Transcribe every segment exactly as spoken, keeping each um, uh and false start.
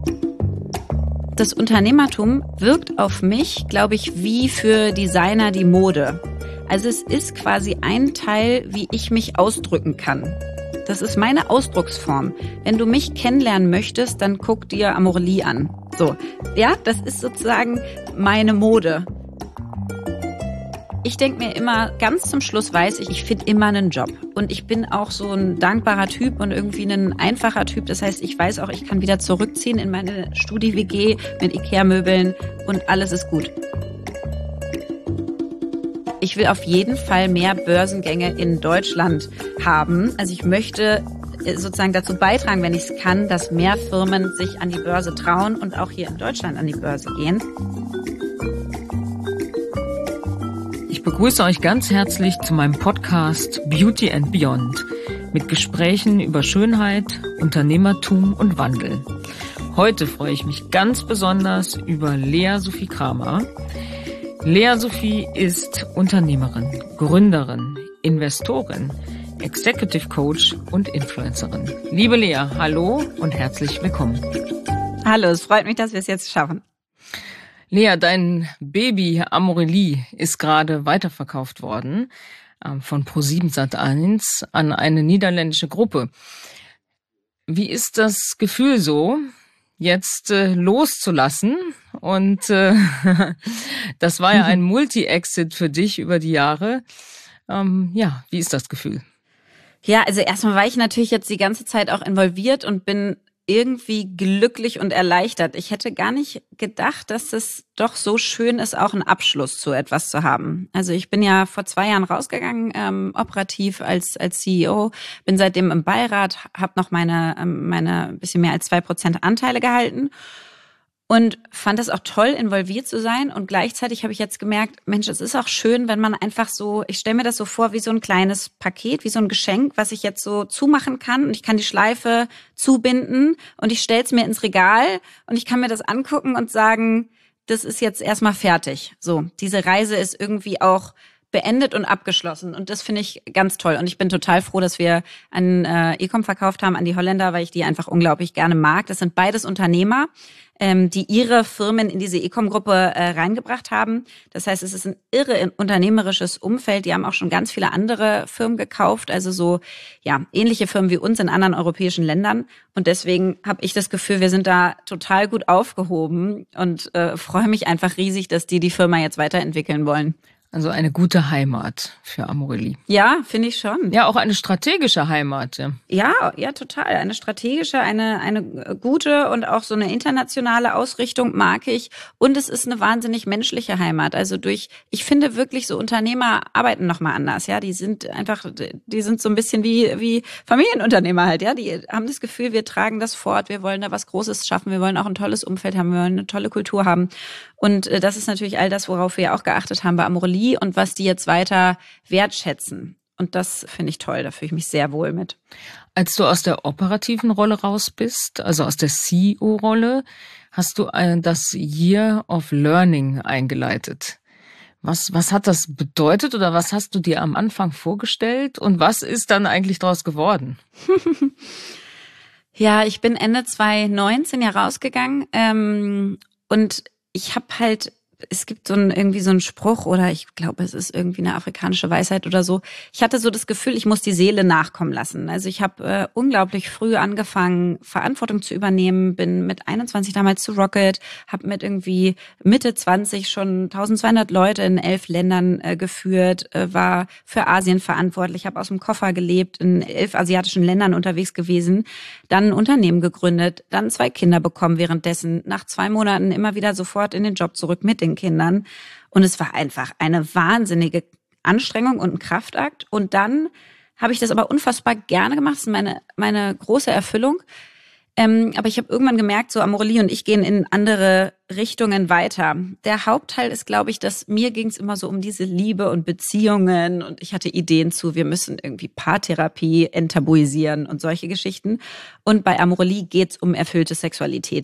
Das Unternehmertum wirkt auf mich, glaube ich, wie für Designer die Mode. Also es ist quasi ein Teil, wie ich mich ausdrücken kann. Das ist meine Ausdrucksform. Wenn du mich kennenlernen möchtest, dann guck dir Amorelie an. So, ja, das ist sozusagen meine Mode. Ich denke mir immer, ganz zum Schluss weiß ich, ich finde immer einen Job. Und ich bin auch so ein dankbarer Typ und irgendwie ein einfacher Typ. Das heißt, ich weiß auch, ich kann wieder zurückziehen in meine Studi-W G mit Ikea-Möbeln und alles ist gut. Ich will auf jeden Fall mehr Börsengänge in Deutschland haben. Also ich möchte sozusagen dazu beitragen, wenn ich es kann, dass mehr Firmen sich an die Börse trauen und auch hier in Deutschland an die Börse gehen. Ich begrüße euch ganz herzlich zu meinem Podcast Beauty and Beyond mit Gesprächen über Schönheit, Unternehmertum und Wandel. Heute freue ich mich ganz besonders über Lea Sophie Kramer. Lea Sophie ist Unternehmerin, Gründerin, Investorin, Executive Coach und Influencerin. Liebe Lea, hallo und herzlich willkommen. Hallo, es freut mich, dass wir es jetzt schaffen. Lea, dein Baby Amorelie ist gerade weiterverkauft worden äh, von ProSieben Sat eins an eine niederländische Gruppe. Wie ist das Gefühl so, jetzt äh, loszulassen? Und äh, das war ja ein Multi-Exit für dich über die Jahre. Ähm, ja, wie ist das Gefühl? Ja, also erstmal war ich natürlich jetzt die ganze Zeit auch involviert und bin irgendwie glücklich und erleichtert. Ich hätte gar nicht gedacht, dass es doch so schön ist, auch einen Abschluss zu etwas zu haben. Also ich bin ja vor zwei Jahren rausgegangen, ähm, operativ als als C E O, bin seitdem im Beirat, habe noch meine ähm, meine bisschen mehr als zwei Prozent Anteile gehalten. Und fand es auch toll, involviert zu sein. Und gleichzeitig habe ich jetzt gemerkt, Mensch, es ist auch schön, wenn man einfach so, ich stelle mir das so vor wie so ein kleines Paket, wie so ein Geschenk, was ich jetzt so zumachen kann. Und ich kann die Schleife zubinden und ich stelle es mir ins Regal und ich kann mir das angucken und sagen, das ist jetzt erstmal fertig. So, diese Reise ist irgendwie auch beendet und abgeschlossen. Und das finde ich ganz toll. Und ich bin total froh, dass wir an äh, Ecom verkauft haben, an die Holländer, weil ich die einfach unglaublich gerne mag. Das sind beides Unternehmer, ähm, die ihre Firmen in diese Ecom-Gruppe äh, reingebracht haben. Das heißt, es ist ein irre unternehmerisches Umfeld. Die haben auch schon ganz viele andere Firmen gekauft, also so ja ähnliche Firmen wie uns in anderen europäischen Ländern. Und deswegen habe ich das Gefühl, wir sind da total gut aufgehoben und äh, freue mich einfach riesig, dass die die Firma jetzt weiterentwickeln wollen. Also eine gute Heimat für Amorelie. Ja, finde ich schon. Ja, auch eine strategische Heimat. Ja, ja, ja, total. Eine strategische, eine eine gute und auch so eine internationale Ausrichtung mag ich. Und es ist eine wahnsinnig menschliche Heimat. Also durch, ich finde wirklich so Unternehmer arbeiten nochmal anders. Ja, die sind einfach, die sind so ein bisschen wie wie Familienunternehmer halt. Ja, die haben das Gefühl, wir tragen das fort, wir wollen da was Großes schaffen, wir wollen auch ein tolles Umfeld haben, wir wollen eine tolle Kultur haben. Und das ist natürlich all das, worauf wir ja auch geachtet haben bei Amorelie und was die jetzt weiter wertschätzen. Und das finde ich toll, da fühle ich mich sehr wohl mit. Als du aus der operativen Rolle raus bist, also aus der C E O-Rolle, hast du das Year of Learning eingeleitet. Was, was hat das bedeutet oder was hast du dir am Anfang vorgestellt und was ist dann eigentlich daraus geworden? Ja, ich bin Ende zwanzig neunzehn ja rausgegangen ähm, und ich habe halt, es gibt so ein, irgendwie so einen Spruch oder ich glaube, es ist irgendwie eine afrikanische Weisheit oder so. Ich hatte so das Gefühl, ich muss die Seele nachkommen lassen. Also ich habe äh, unglaublich früh angefangen, Verantwortung zu übernehmen, bin mit einundzwanzig damals zu Rocket, habe mit irgendwie Mitte zwanzig schon eintausendzweihundert Leute in elf Ländern äh, geführt, äh, war für Asien verantwortlich, habe aus dem Koffer gelebt, in elf asiatischen Ländern unterwegs gewesen, dann ein Unternehmen gegründet, dann zwei Kinder bekommen währenddessen, nach zwei Monaten immer wieder sofort in den Job zurück mit den Kindern. Und es war einfach eine wahnsinnige Anstrengung und ein Kraftakt. Und dann habe ich das aber unfassbar gerne gemacht. Das ist meine, meine große Erfüllung. Ähm, aber ich habe irgendwann gemerkt, so Amorelie und ich gehen in andere Richtungen weiter. Der Hauptteil ist, glaube ich, dass mir ging es immer so um diese Liebe und Beziehungen und ich hatte Ideen zu, wir müssen irgendwie Paartherapie enttabuisieren und solche Geschichten. Und bei Amorelie geht es um erfüllte Sexualität.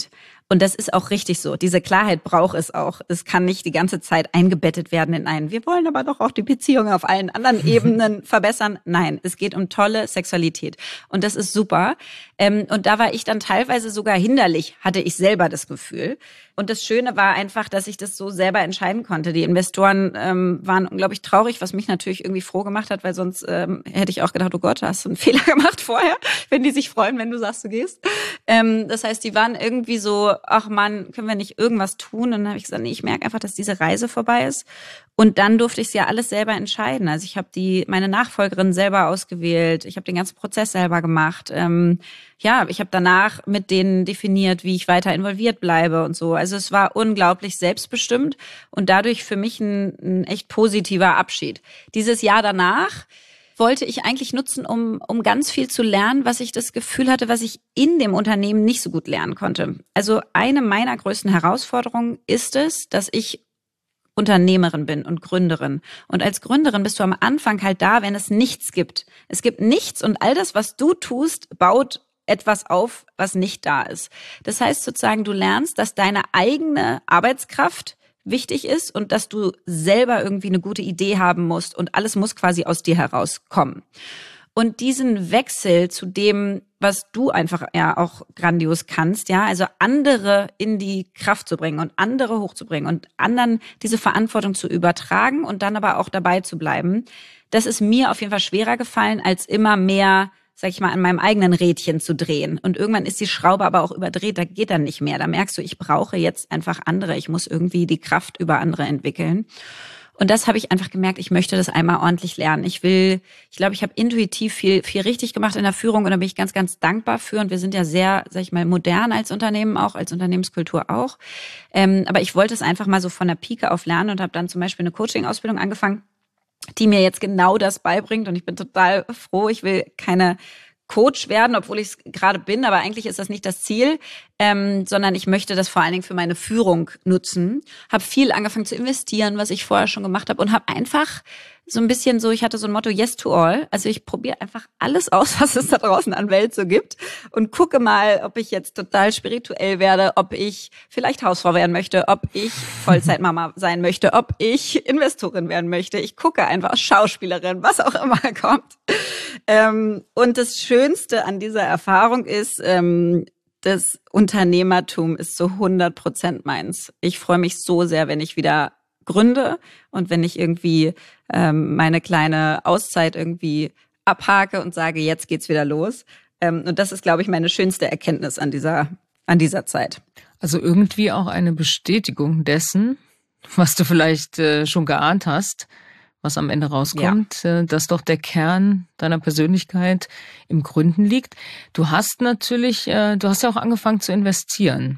Und das ist auch richtig so. Diese Klarheit braucht es auch. Es kann nicht die ganze Zeit eingebettet werden in einen, wir wollen aber doch auch die Beziehung auf allen anderen Ebenen verbessern. Nein, es geht um tolle Sexualität. Und das ist super. Und da war ich dann teilweise sogar hinderlich, hatte ich selber das Gefühl. Und das Schöne war einfach, dass ich das so selber entscheiden konnte. Die Investoren ähm, waren unglaublich traurig, was mich natürlich irgendwie froh gemacht hat, weil sonst ähm, hätte ich auch gedacht, oh Gott, hast du einen Fehler gemacht vorher, wenn die sich freuen, wenn du sagst, du gehst. Ähm, das heißt, die waren irgendwie so, ach Mann, können wir nicht irgendwas tun? Und dann habe ich gesagt, nee, ich merke einfach, dass diese Reise vorbei ist. Und dann durfte ich es ja alles selber entscheiden. Also ich habe die meine Nachfolgerin selber ausgewählt, ich habe den ganzen Prozess selber gemacht. Ähm, ja, ich habe danach mit denen definiert, wie ich weiter involviert bleibe und so. Also es war unglaublich selbstbestimmt und dadurch für mich ein, ein echt positiver Abschied. Dieses Jahr danach wollte ich eigentlich nutzen, um um ganz viel zu lernen, was ich das Gefühl hatte, was ich in dem Unternehmen nicht so gut lernen konnte. Also eine meiner größten Herausforderungen ist es, dass ich Unternehmerin bin und Gründerin. Und als Gründerin bist du am Anfang halt da, wenn es nichts gibt. Es gibt nichts und all das, was du tust, baut etwas auf, was nicht da ist. Das heißt sozusagen, du lernst, dass deine eigene Arbeitskraft wichtig ist und dass du selber irgendwie eine gute Idee haben musst und alles muss quasi aus dir herauskommen. Und diesen Wechsel zu dem, was du einfach ja auch grandios kannst, ja, also andere in die Kraft zu bringen und andere hochzubringen und anderen diese Verantwortung zu übertragen und dann aber auch dabei zu bleiben, das ist mir auf jeden Fall schwerer gefallen, als immer mehr, sag ich mal, an meinem eigenen Rädchen zu drehen. Und irgendwann ist die Schraube aber auch überdreht, da geht dann nicht mehr. Da merkst du, ich brauche jetzt einfach andere, ich muss irgendwie die Kraft über andere entwickeln. Und das habe ich einfach gemerkt, ich möchte das einmal ordentlich lernen. Ich will, ich glaube, ich habe intuitiv viel viel richtig gemacht in der Führung und da bin ich ganz, ganz dankbar für. Und wir sind ja sehr, sag ich mal, modern als Unternehmen auch, als Unternehmenskultur auch. Ähm, aber ich wollte es einfach mal so von der Pike auf lernen und habe dann zum Beispiel eine Coaching-Ausbildung angefangen, die mir jetzt genau das beibringt. Und ich bin total froh. Ich will keine Coach werden, obwohl ich es gerade bin, aber eigentlich ist das nicht das Ziel, ähm, sondern ich möchte das vor allen Dingen für meine Führung nutzen. Habe viel angefangen zu investieren, was ich vorher schon gemacht habe und habe einfach so ein bisschen so, ich hatte so ein Motto, yes to all. Also ich probiere einfach alles aus, was es da draußen an Welt so gibt und gucke mal, ob ich jetzt total spirituell werde, ob ich vielleicht Hausfrau werden möchte, ob ich Vollzeitmama sein möchte, ob ich Investorin werden möchte. Ich gucke einfach, Schauspielerin, was auch immer kommt. Ähm, und das Schönste an dieser Erfahrung ist, ähm, das Unternehmertum ist zu hundert Prozent meins. Ich freue mich so sehr, wenn ich wieder gründe und wenn ich irgendwie ähm, meine kleine Auszeit irgendwie abhake und sage, jetzt geht's wieder los. Ähm, und das ist, glaube ich, meine schönste Erkenntnis an dieser, an dieser Zeit. Also irgendwie auch eine Bestätigung dessen, was du vielleicht äh, schon geahnt hast, was am Ende rauskommt, ja. äh, dass doch der Kern deiner Persönlichkeit im Gründen liegt. Du hast natürlich, äh, du hast ja auch angefangen zu investieren.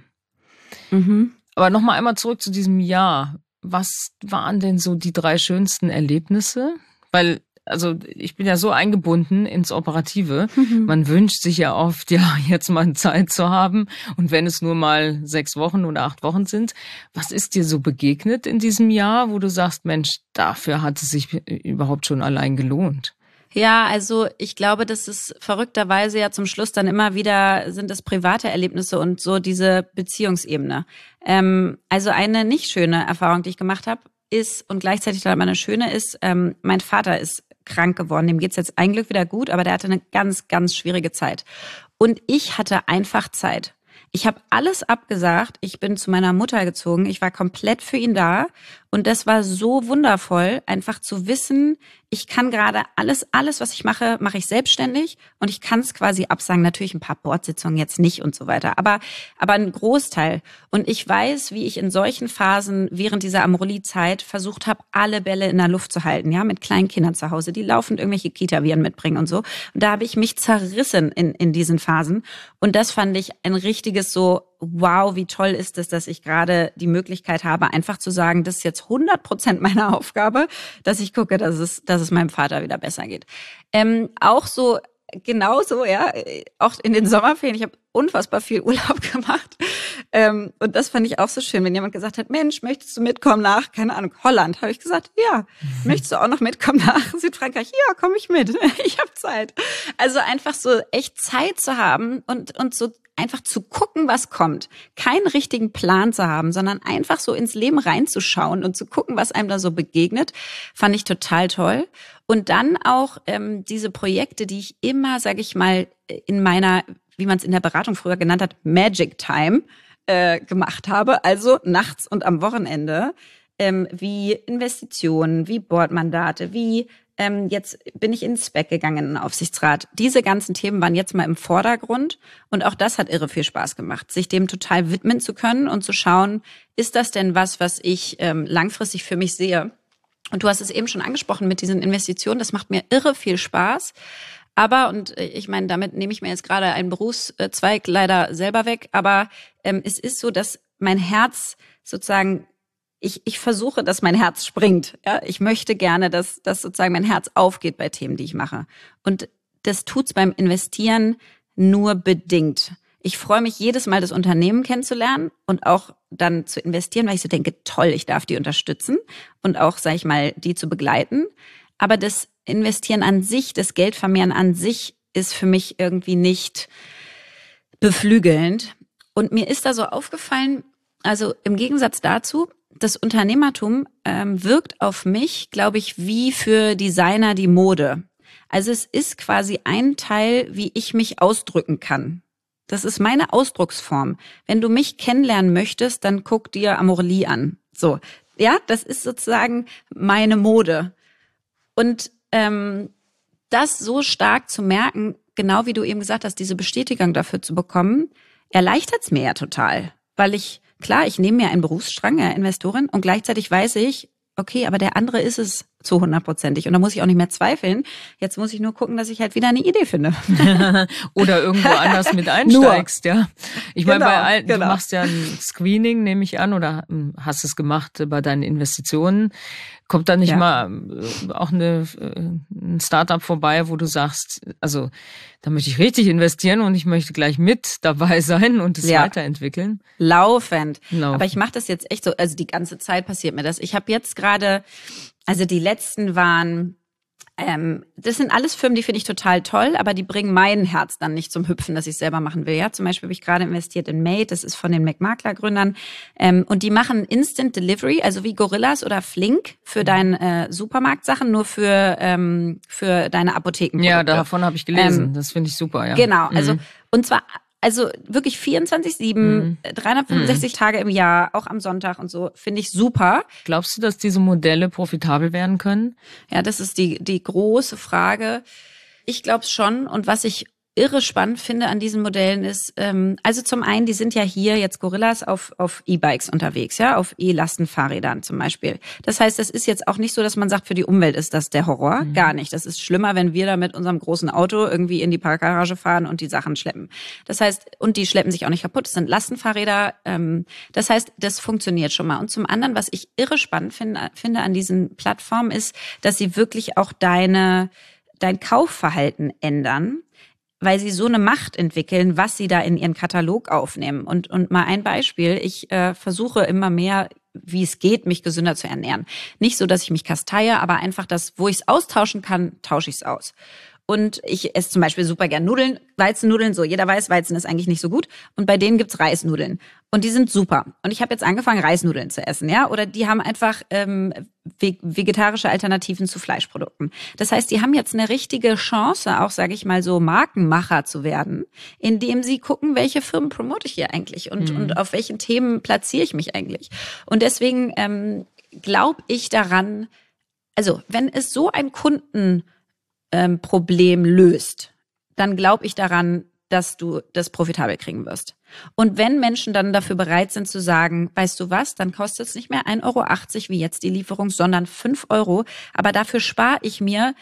Mhm. Aber nochmal einmal zurück zu diesem Jahr. Was waren denn so die drei schönsten Erlebnisse? Weil, also ich bin ja so eingebunden ins Operative. Mhm. Man wünscht sich ja oft, ja, jetzt mal Zeit zu haben. Und wenn es nur mal sechs Wochen oder acht Wochen sind, was ist dir so begegnet in diesem Jahr, wo du sagst, Mensch, dafür hat es sich überhaupt schon allein gelohnt? Ja, also ich glaube, das ist verrückterweise ja zum Schluss dann immer wieder sind es private Erlebnisse und so diese Beziehungsebene. Ähm, also eine nicht schöne Erfahrung, die ich gemacht habe, ist und gleichzeitig dann aber eine schöne ist, ähm, mein Vater ist krank geworden. Dem geht's jetzt ein Glück wieder gut, aber der hatte eine ganz, ganz schwierige Zeit. Und ich hatte einfach Zeit. Ich habe alles abgesagt. Ich bin zu meiner Mutter gezogen. Ich war komplett für ihn da. Und das war so wundervoll, einfach zu wissen, ich kann gerade alles, alles, was ich mache, mache ich selbstständig. Und ich kann es quasi absagen. Natürlich ein paar Boardsitzungen jetzt nicht und so weiter. Aber, aber ein Großteil. Und ich weiß, wie ich in solchen Phasen während dieser Amorelie-Zeit versucht habe, alle Bälle in der Luft zu halten. Ja, mit kleinen Kindern zu Hause, die laufend irgendwelche Kita-Viren mitbringen und so. Und da habe ich mich zerrissen in, in diesen Phasen. Und das fand ich ein richtiges so, wow, wie toll ist es, dass ich gerade die Möglichkeit habe, einfach zu sagen, das ist jetzt hundert Prozent meiner Aufgabe, dass ich gucke, dass es, dass es meinem Vater wieder besser geht. Ähm, auch so, genauso, ja, auch in den Sommerferien, ich habe unfassbar viel Urlaub gemacht. Ähm, und das fand ich auch so schön, wenn jemand gesagt hat, Mensch, möchtest du mitkommen nach, keine Ahnung, Holland? Habe ich gesagt, ja. Möchtest du auch noch mitkommen nach Südfrankreich? Ja, komme ich mit. Ich habe Zeit. Also einfach so echt Zeit zu haben und, und so einfach zu gucken, was kommt. Keinen richtigen Plan zu haben, sondern einfach so ins Leben reinzuschauen und zu gucken, was einem da so begegnet, fand ich total toll. Und dann auch ähm, diese Projekte, die ich immer, sage ich mal, in meiner, wie man es in der Beratung früher genannt hat, Magic Time äh, gemacht habe, also nachts und am Wochenende, ähm, wie Investitionen, wie Boardmandate, wie Ähm, jetzt bin ich ins Spec gegangen, in den Aufsichtsrat. Diese ganzen Themen waren jetzt mal im Vordergrund und auch das hat irre viel Spaß gemacht, sich dem total widmen zu können und zu schauen, ist das denn was, was ich ähm, langfristig für mich sehe? Und du hast es eben schon angesprochen mit diesen Investitionen, das macht mir irre viel Spaß. Aber, und ich meine, damit nehme ich mir jetzt gerade einen Berufszweig leider selber weg, aber ähm, es ist so, dass mein Herz sozusagen Ich, ich versuche, dass mein Herz springt. Ja, ich möchte gerne, dass, dass sozusagen mein Herz aufgeht bei Themen, die ich mache. Und das tut's beim Investieren nur bedingt. Ich freue mich jedes Mal, das Unternehmen kennenzulernen und auch dann zu investieren, weil ich so denke, toll, ich darf die unterstützen und auch, sag ich mal, die zu begleiten. Aber das Investieren an sich, das Geldvermehren an sich ist für mich irgendwie nicht beflügelnd. Und mir ist da so aufgefallen, also im Gegensatz dazu, das Unternehmertum ähm, wirkt auf mich, glaube ich, wie für Designer die Mode. Also es ist quasi ein Teil, wie ich mich ausdrücken kann. Das ist meine Ausdrucksform. Wenn du mich kennenlernen möchtest, dann guck dir Amorelie an. So, ja, das ist sozusagen meine Mode. Und ähm, das so stark zu merken, genau wie du eben gesagt hast, diese Bestätigung dafür zu bekommen, erleichtert es mir ja total, weil ich Klar, ich nehme mir einen Berufsstrang, ja, Investorin, und gleichzeitig weiß ich, okay, aber der andere ist es zu hundertprozentig. Und da muss ich auch nicht mehr zweifeln. Jetzt muss ich nur gucken, dass ich halt wieder eine Idee finde. Oder irgendwo anders mit einsteigst, ja. Ich Genau, meine, bei allen, genau. du machst ja ein Screening, nehme ich an, oder hast es gemacht bei deinen Investitionen. Kommt da nicht Ja. mal auch eine, ein Startup vorbei, wo du sagst, also da möchte ich richtig investieren und ich möchte gleich mit dabei sein und es Ja. weiterentwickeln? Laufend. Laufend. Aber ich mache das jetzt echt so, also die ganze Zeit passiert mir das. Ich habe jetzt gerade, also die letzten waren, ähm, das sind alles Firmen, die finde ich total toll, aber die bringen mein Herz dann nicht zum Hüpfen, dass ich selber machen will. Ja, zum Beispiel habe ich gerade investiert in Made, das ist von den McMakler-Gründern, ähm, und die machen Instant Delivery, also wie Gorillas oder Flink für deine äh, Supermarktsachen, nur für ähm, für deine Apothekenprodukte. Ja, davon habe ich gelesen. Ähm, das finde ich super, ja. Genau, also Mhm. und zwar also wirklich vierundzwanzig sieben, Mhm. dreihundertfünfundsechzig Tage im Jahr, auch am Sonntag und so, finde ich super. Glaubst du, dass diese Modelle profitabel werden können? Ja, das ist die die große Frage. Ich glaube es schon. Und was ich irre spannend finde an diesen Modellen ist, ähm, also zum einen, die sind ja hier jetzt Gorillas auf auf E-Bikes unterwegs, ja, auf E-Lastenfahrrädern zum Beispiel. Das heißt, das ist jetzt auch nicht so, dass man sagt, für die Umwelt ist das der Horror. Mhm. Gar nicht. Das ist schlimmer, wenn wir da mit unserem großen Auto irgendwie in die Parkgarage fahren und die Sachen schleppen. Das heißt, und die schleppen sich auch nicht kaputt. Das sind Lastenfahrräder. Ähm, das heißt, das funktioniert schon mal. Und zum anderen, was ich irre spannend finde, finde an diesen Plattformen, ist, dass sie wirklich auch deine dein Kaufverhalten ändern, weil sie so eine Macht entwickeln, was sie da in ihren Katalog aufnehmen. Und und mal ein Beispiel, ich äh, versuche immer mehr, wie es geht, mich gesünder zu ernähren. Nicht so, dass ich mich kasteie, aber einfach, dass, wo ich es austauschen kann, tausche ich es aus. Und ich esse zum Beispiel super gern Nudeln, Weizennudeln, so jeder weiß, Weizen ist eigentlich nicht so gut. Und bei denen gibt's Reisnudeln. Und die sind super. Und ich habe jetzt angefangen, Reisnudeln zu essen, ja. Oder die haben einfach ähm, vegetarische Alternativen zu Fleischprodukten. Das heißt, die haben jetzt eine richtige Chance, auch, sage ich mal so, Markenmacher zu werden, indem sie gucken, welche Firmen promote ich hier eigentlich und, Mhm. und auf welchen Themen platziere ich mich eigentlich. Und deswegen ähm, glaube ich daran, also wenn es so ein Kunden ähm, Problem löst, dann glaube ich daran, dass du das profitabel kriegen wirst. Und wenn Menschen dann dafür bereit sind zu sagen, weißt du was, dann kostet es nicht mehr ein Euro achtzig wie jetzt die Lieferung, sondern fünf Euro, aber dafür spare ich mir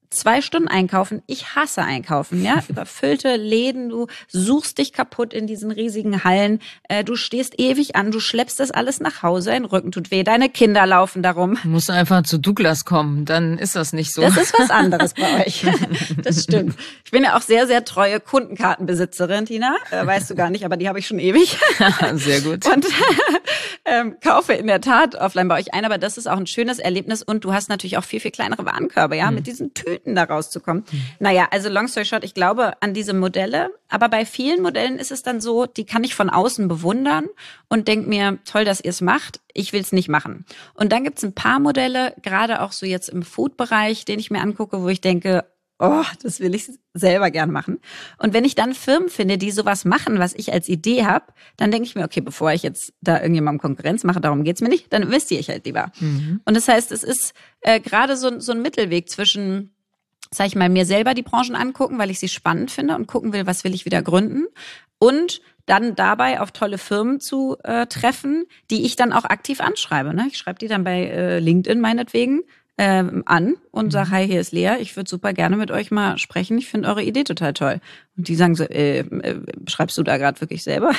zwei Stunden einkaufen. Ich hasse einkaufen, ja. Überfüllte Läden, du suchst dich kaputt in diesen riesigen Hallen. Äh, du stehst ewig an, du schleppst das alles nach Hause, dein Rücken tut weh, deine Kinder laufen darum. Du musst einfach zu Douglas kommen, dann ist das nicht so. Das ist was anderes bei euch. Das stimmt. Ich bin ja auch sehr, sehr treue Kundenkartenbesitzerin, Tina. Äh, weißt du gar nicht, aber die habe ich schon ewig. Sehr gut. Und ähm, kaufe in der Tat offline bei euch ein, aber das ist auch ein schönes Erlebnis und du hast natürlich auch viel, viel kleinere Warenkörbe, ja, mhm. mit diesen Tüten da rauszukommen. Mhm. Naja, also long story short, ich glaube an diese Modelle, aber bei vielen Modellen ist es dann so, die kann ich von außen bewundern und denke mir, toll, dass ihr es macht, ich will es nicht machen. Und dann gibt es ein paar Modelle, gerade auch so jetzt im Food-Bereich, den ich mir angucke, wo ich denke, oh, das will ich selber gern machen. Und wenn ich dann Firmen finde, die sowas machen, was ich als Idee habe, dann denke ich mir, okay, bevor ich jetzt da irgendjemandem Konkurrenz mache, darum geht's mir nicht, dann investiere ich halt lieber. Mhm. Und das heißt, es ist äh, gerade so, so ein Mittelweg zwischen, sag ich mal, mir selber die Branchen angucken, weil ich sie spannend finde und gucken will, was will ich wieder gründen und dann dabei auf tolle Firmen zu äh, treffen, die ich dann auch aktiv anschreibe. Ne? Ich schreibe die dann bei äh, LinkedIn meinetwegen ähm, an und sage, hi, hier ist Lea, ich würde super gerne mit euch mal sprechen, ich finde eure Idee total toll. Und die sagen so, äh, äh, schreibst du da gerade wirklich selber?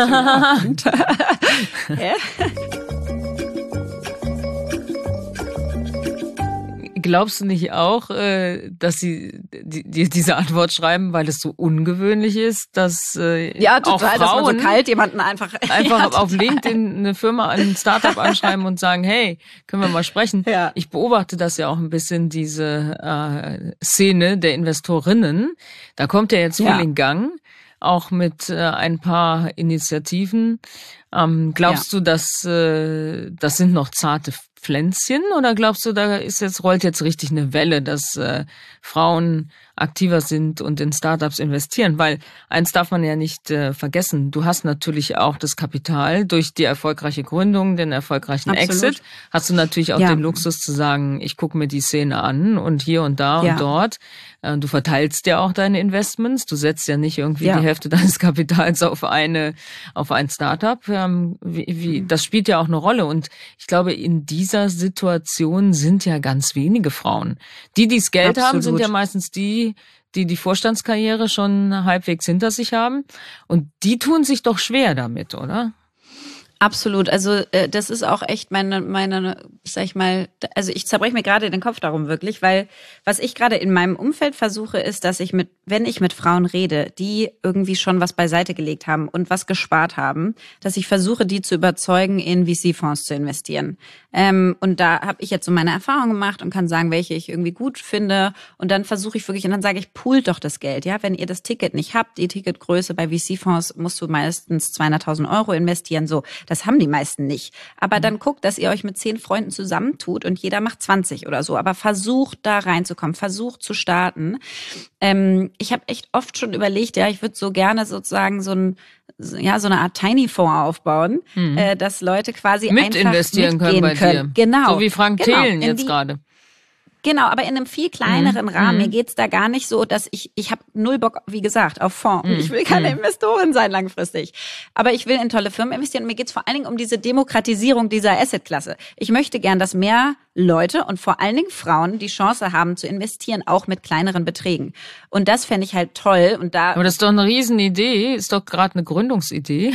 Glaubst du nicht auch, dass sie dir diese Antwort schreiben, weil es so ungewöhnlich ist, dass ja, total, auch Frauen dass man so kalt jemanden einfach einfach ja, auf LinkedIn eine Firma, ein Startup anschreiben und sagen, hey, können wir mal sprechen? Ja. Ich beobachte das ja auch ein bisschen, diese äh, Szene der Investorinnen. Da kommt ja jetzt viel ja. in Gang, auch mit äh, ein paar Initiativen. Ähm, glaubst ja. du, dass äh, das sind noch zarte Pflänzchen oder glaubst du, da ist jetzt rollt jetzt richtig eine Welle, dass äh, Frauen aktiver sind und in Startups investieren? Weil eins darf man ja nicht äh, vergessen, du hast natürlich auch das Kapital durch die erfolgreiche Gründung, den erfolgreichen Absolut. Exit, hast du natürlich auch ja. den Luxus zu sagen, ich gucke mir die Szene an und hier und da ja. und dort. Äh, du verteilst ja auch deine Investments, du setzt ja nicht irgendwie ja. die Hälfte deines Kapitals auf eine auf ein Startup. Ähm, wie, wie, das spielt ja auch eine Rolle und ich glaube, in dieser Situation sind ja ganz wenige Frauen. Die, die das Geld Absolut. haben, sind ja meistens die, die die Vorstandskarriere schon halbwegs hinter sich haben. Und die tun sich doch schwer damit, oder? Absolut. Also äh, das ist auch echt meine, meine, sag ich mal, also ich zerbreche mir gerade den Kopf darum wirklich, weil was ich gerade in meinem Umfeld versuche, ist, dass ich mit, wenn ich mit Frauen rede, die irgendwie schon was beiseite gelegt haben und was gespart haben, dass ich versuche, die zu überzeugen, in V C-Fonds zu investieren. Ähm, und da habe ich jetzt so meine Erfahrung gemacht und kann sagen, welche ich irgendwie gut finde. Und dann versuche ich wirklich, und dann sage ich, poolt doch das Geld, ja. Wenn ihr das Ticket nicht habt, die Ticketgröße bei V C-Fonds, musst du meistens zweihunderttausend Euro investieren, so. Das haben die meisten nicht. Aber dann guckt, dass ihr euch mit zehn Freunden zusammentut und jeder macht zwanzig oder so. Aber versucht da reinzukommen, versucht zu starten. Ähm, ich habe echt oft schon überlegt, ja, ich würde so gerne sozusagen so ein ja, so eine Art Tiny-Fonds aufbauen, mhm. äh, dass Leute quasi mit einfach investieren können bei können. dir. Genau. So wie Frank genau. Thelen jetzt gerade. Genau, aber in einem viel kleineren mhm. Rahmen. Mir geht's da gar nicht so, dass ich, ich habe null Bock, wie gesagt, auf Fonds. Mhm. Ich will keine mhm. Investorin sein langfristig. Aber ich will in tolle Firmen investieren. Und mir geht's vor allen Dingen um diese Demokratisierung dieser Assetklasse. Ich möchte gern, dass mehr Leute und vor allen Dingen Frauen die Chance haben zu investieren, auch mit kleineren Beträgen. Und das fände ich halt toll. Und da Aber das ist doch eine Riesenidee, ist doch gerade eine Gründungsidee.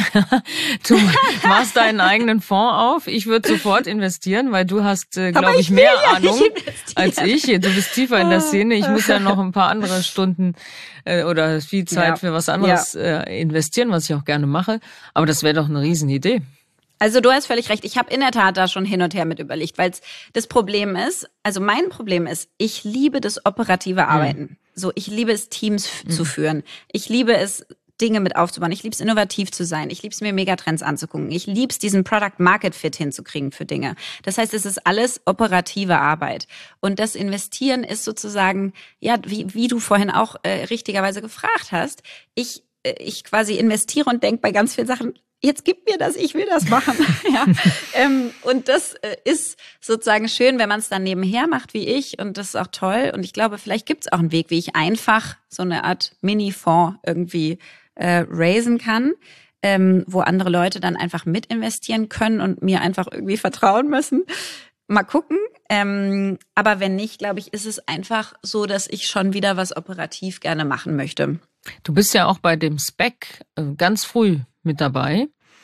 Du machst deinen eigenen Fonds auf. Ich würde sofort investieren, weil du hast, äh, glaube ich, ich mehr ja Ahnung als ich. Du bist tiefer in der Szene. Ich muss ja noch ein paar andere Stunden äh, oder viel Zeit ja. für was anderes ja. äh, investieren, was ich auch gerne mache. Aber das wäre doch eine Riesenidee. Also du hast völlig recht. Ich habe in der Tat da schon hin und her mit überlegt, weil das Problem ist, also mein Problem ist, ich liebe das operative Arbeiten. Mhm. So, ich liebe es, Teams mhm. zu führen. Ich liebe es, Dinge mit aufzubauen. Ich liebe es, innovativ zu sein. Ich liebe es, mir Megatrends anzugucken. Ich liebe es, diesen Product-Market-Fit hinzukriegen für Dinge. Das heißt, es ist alles operative Arbeit. Und das Investieren ist sozusagen, ja, wie, wie du vorhin auch äh, richtigerweise gefragt hast, ich, äh, ich quasi investiere und denke bei ganz vielen Sachen, jetzt gib mir das, ich will das machen. ja. ähm, und das äh, ist sozusagen schön, wenn man es dann nebenher macht wie ich und das ist auch toll. Und ich glaube, vielleicht gibt es auch einen Weg, wie ich einfach so eine Art Mini-Fonds irgendwie äh, raisen kann, ähm, wo andere Leute dann einfach mit investieren können und mir einfach irgendwie vertrauen müssen. mal gucken. Ähm, aber wenn nicht, glaube ich, ist es einfach so, dass ich schon wieder was operativ gerne machen möchte. Du bist ja auch bei dem Spec ganz früh mit dabei.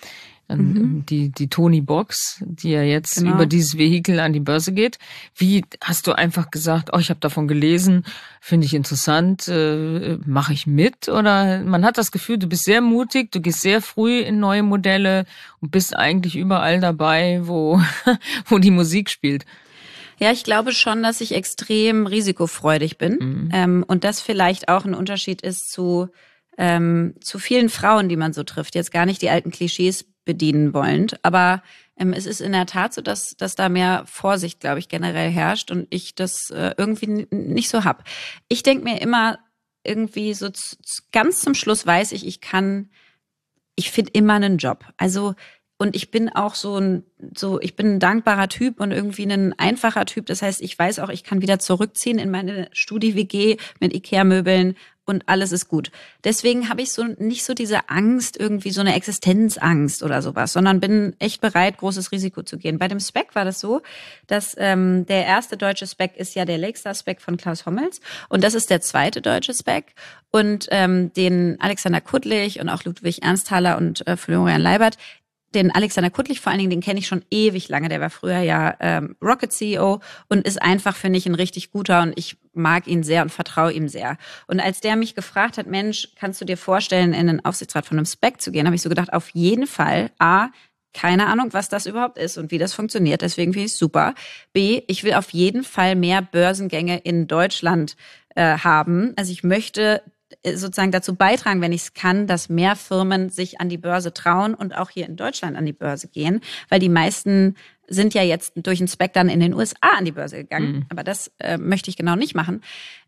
Mhm. Die, die Tony Box, die ja jetzt genau. über dieses Vehikel an die Börse geht. Wie hast du einfach gesagt, oh, ich habe davon gelesen, finde ich interessant, äh, mache ich mit? Oder man hat das Gefühl, du bist sehr mutig, du gehst sehr früh in neue Modelle und bist eigentlich überall dabei, wo, wo die Musik spielt. Ja, ich glaube schon, dass ich extrem risikofreudig bin mhm. ähm, und das vielleicht auch ein Unterschied ist zu, ähm, zu vielen Frauen, die man so trifft. Jetzt gar nicht die alten Klischees bedienen wollend. Aber ähm, es ist in der Tat so, dass, dass da mehr Vorsicht, glaube ich, generell herrscht und ich das äh, irgendwie n- nicht so hab. Ich denke mir immer irgendwie so z- ganz zum Schluss weiß ich, ich kann, ich finde immer einen Job. Also und ich bin auch so ein, so ich bin ein dankbarer Typ und irgendwie ein einfacher Typ. Das heißt, ich weiß auch, ich kann wieder zurückziehen in meine Studi-W G mit Ikea-Möbeln und alles ist gut. Deswegen habe ich so nicht so diese Angst, irgendwie so eine Existenzangst oder sowas, sondern bin echt bereit, großes Risiko zu gehen. Bei dem Spec war das so, dass ähm, der erste deutsche Spec ist ja der Lakestar Spec von Klaus Hommels und das ist der zweite deutsche Spec und ähm, den Alexander Kuttlich und auch Ludwig Ernsthaler und äh, Florian Leibert. Den Alexander Kuttlich vor allen Dingen, den kenne ich schon ewig lange. Der war früher ja ähm, Rocket C E O und ist einfach, finde ich, ein richtig guter und ich mag ihn sehr und vertraue ihm sehr. Und als der mich gefragt hat, Mensch, kannst du dir vorstellen, in den Aufsichtsrat von einem Spec zu gehen, habe ich so gedacht, auf jeden Fall. A, keine Ahnung, was das überhaupt ist und wie das funktioniert. Deswegen finde ich es super. B, ich will auf jeden Fall mehr Börsengänge in Deutschland äh, haben. Also ich möchte sozusagen dazu beitragen, wenn ich es kann, dass mehr Firmen sich an die Börse trauen und auch hier in Deutschland an die Börse gehen, weil die meisten sind ja jetzt durch den Spec dann in den U S A an die Börse gegangen, mhm. aber das äh, möchte ich genau nicht machen.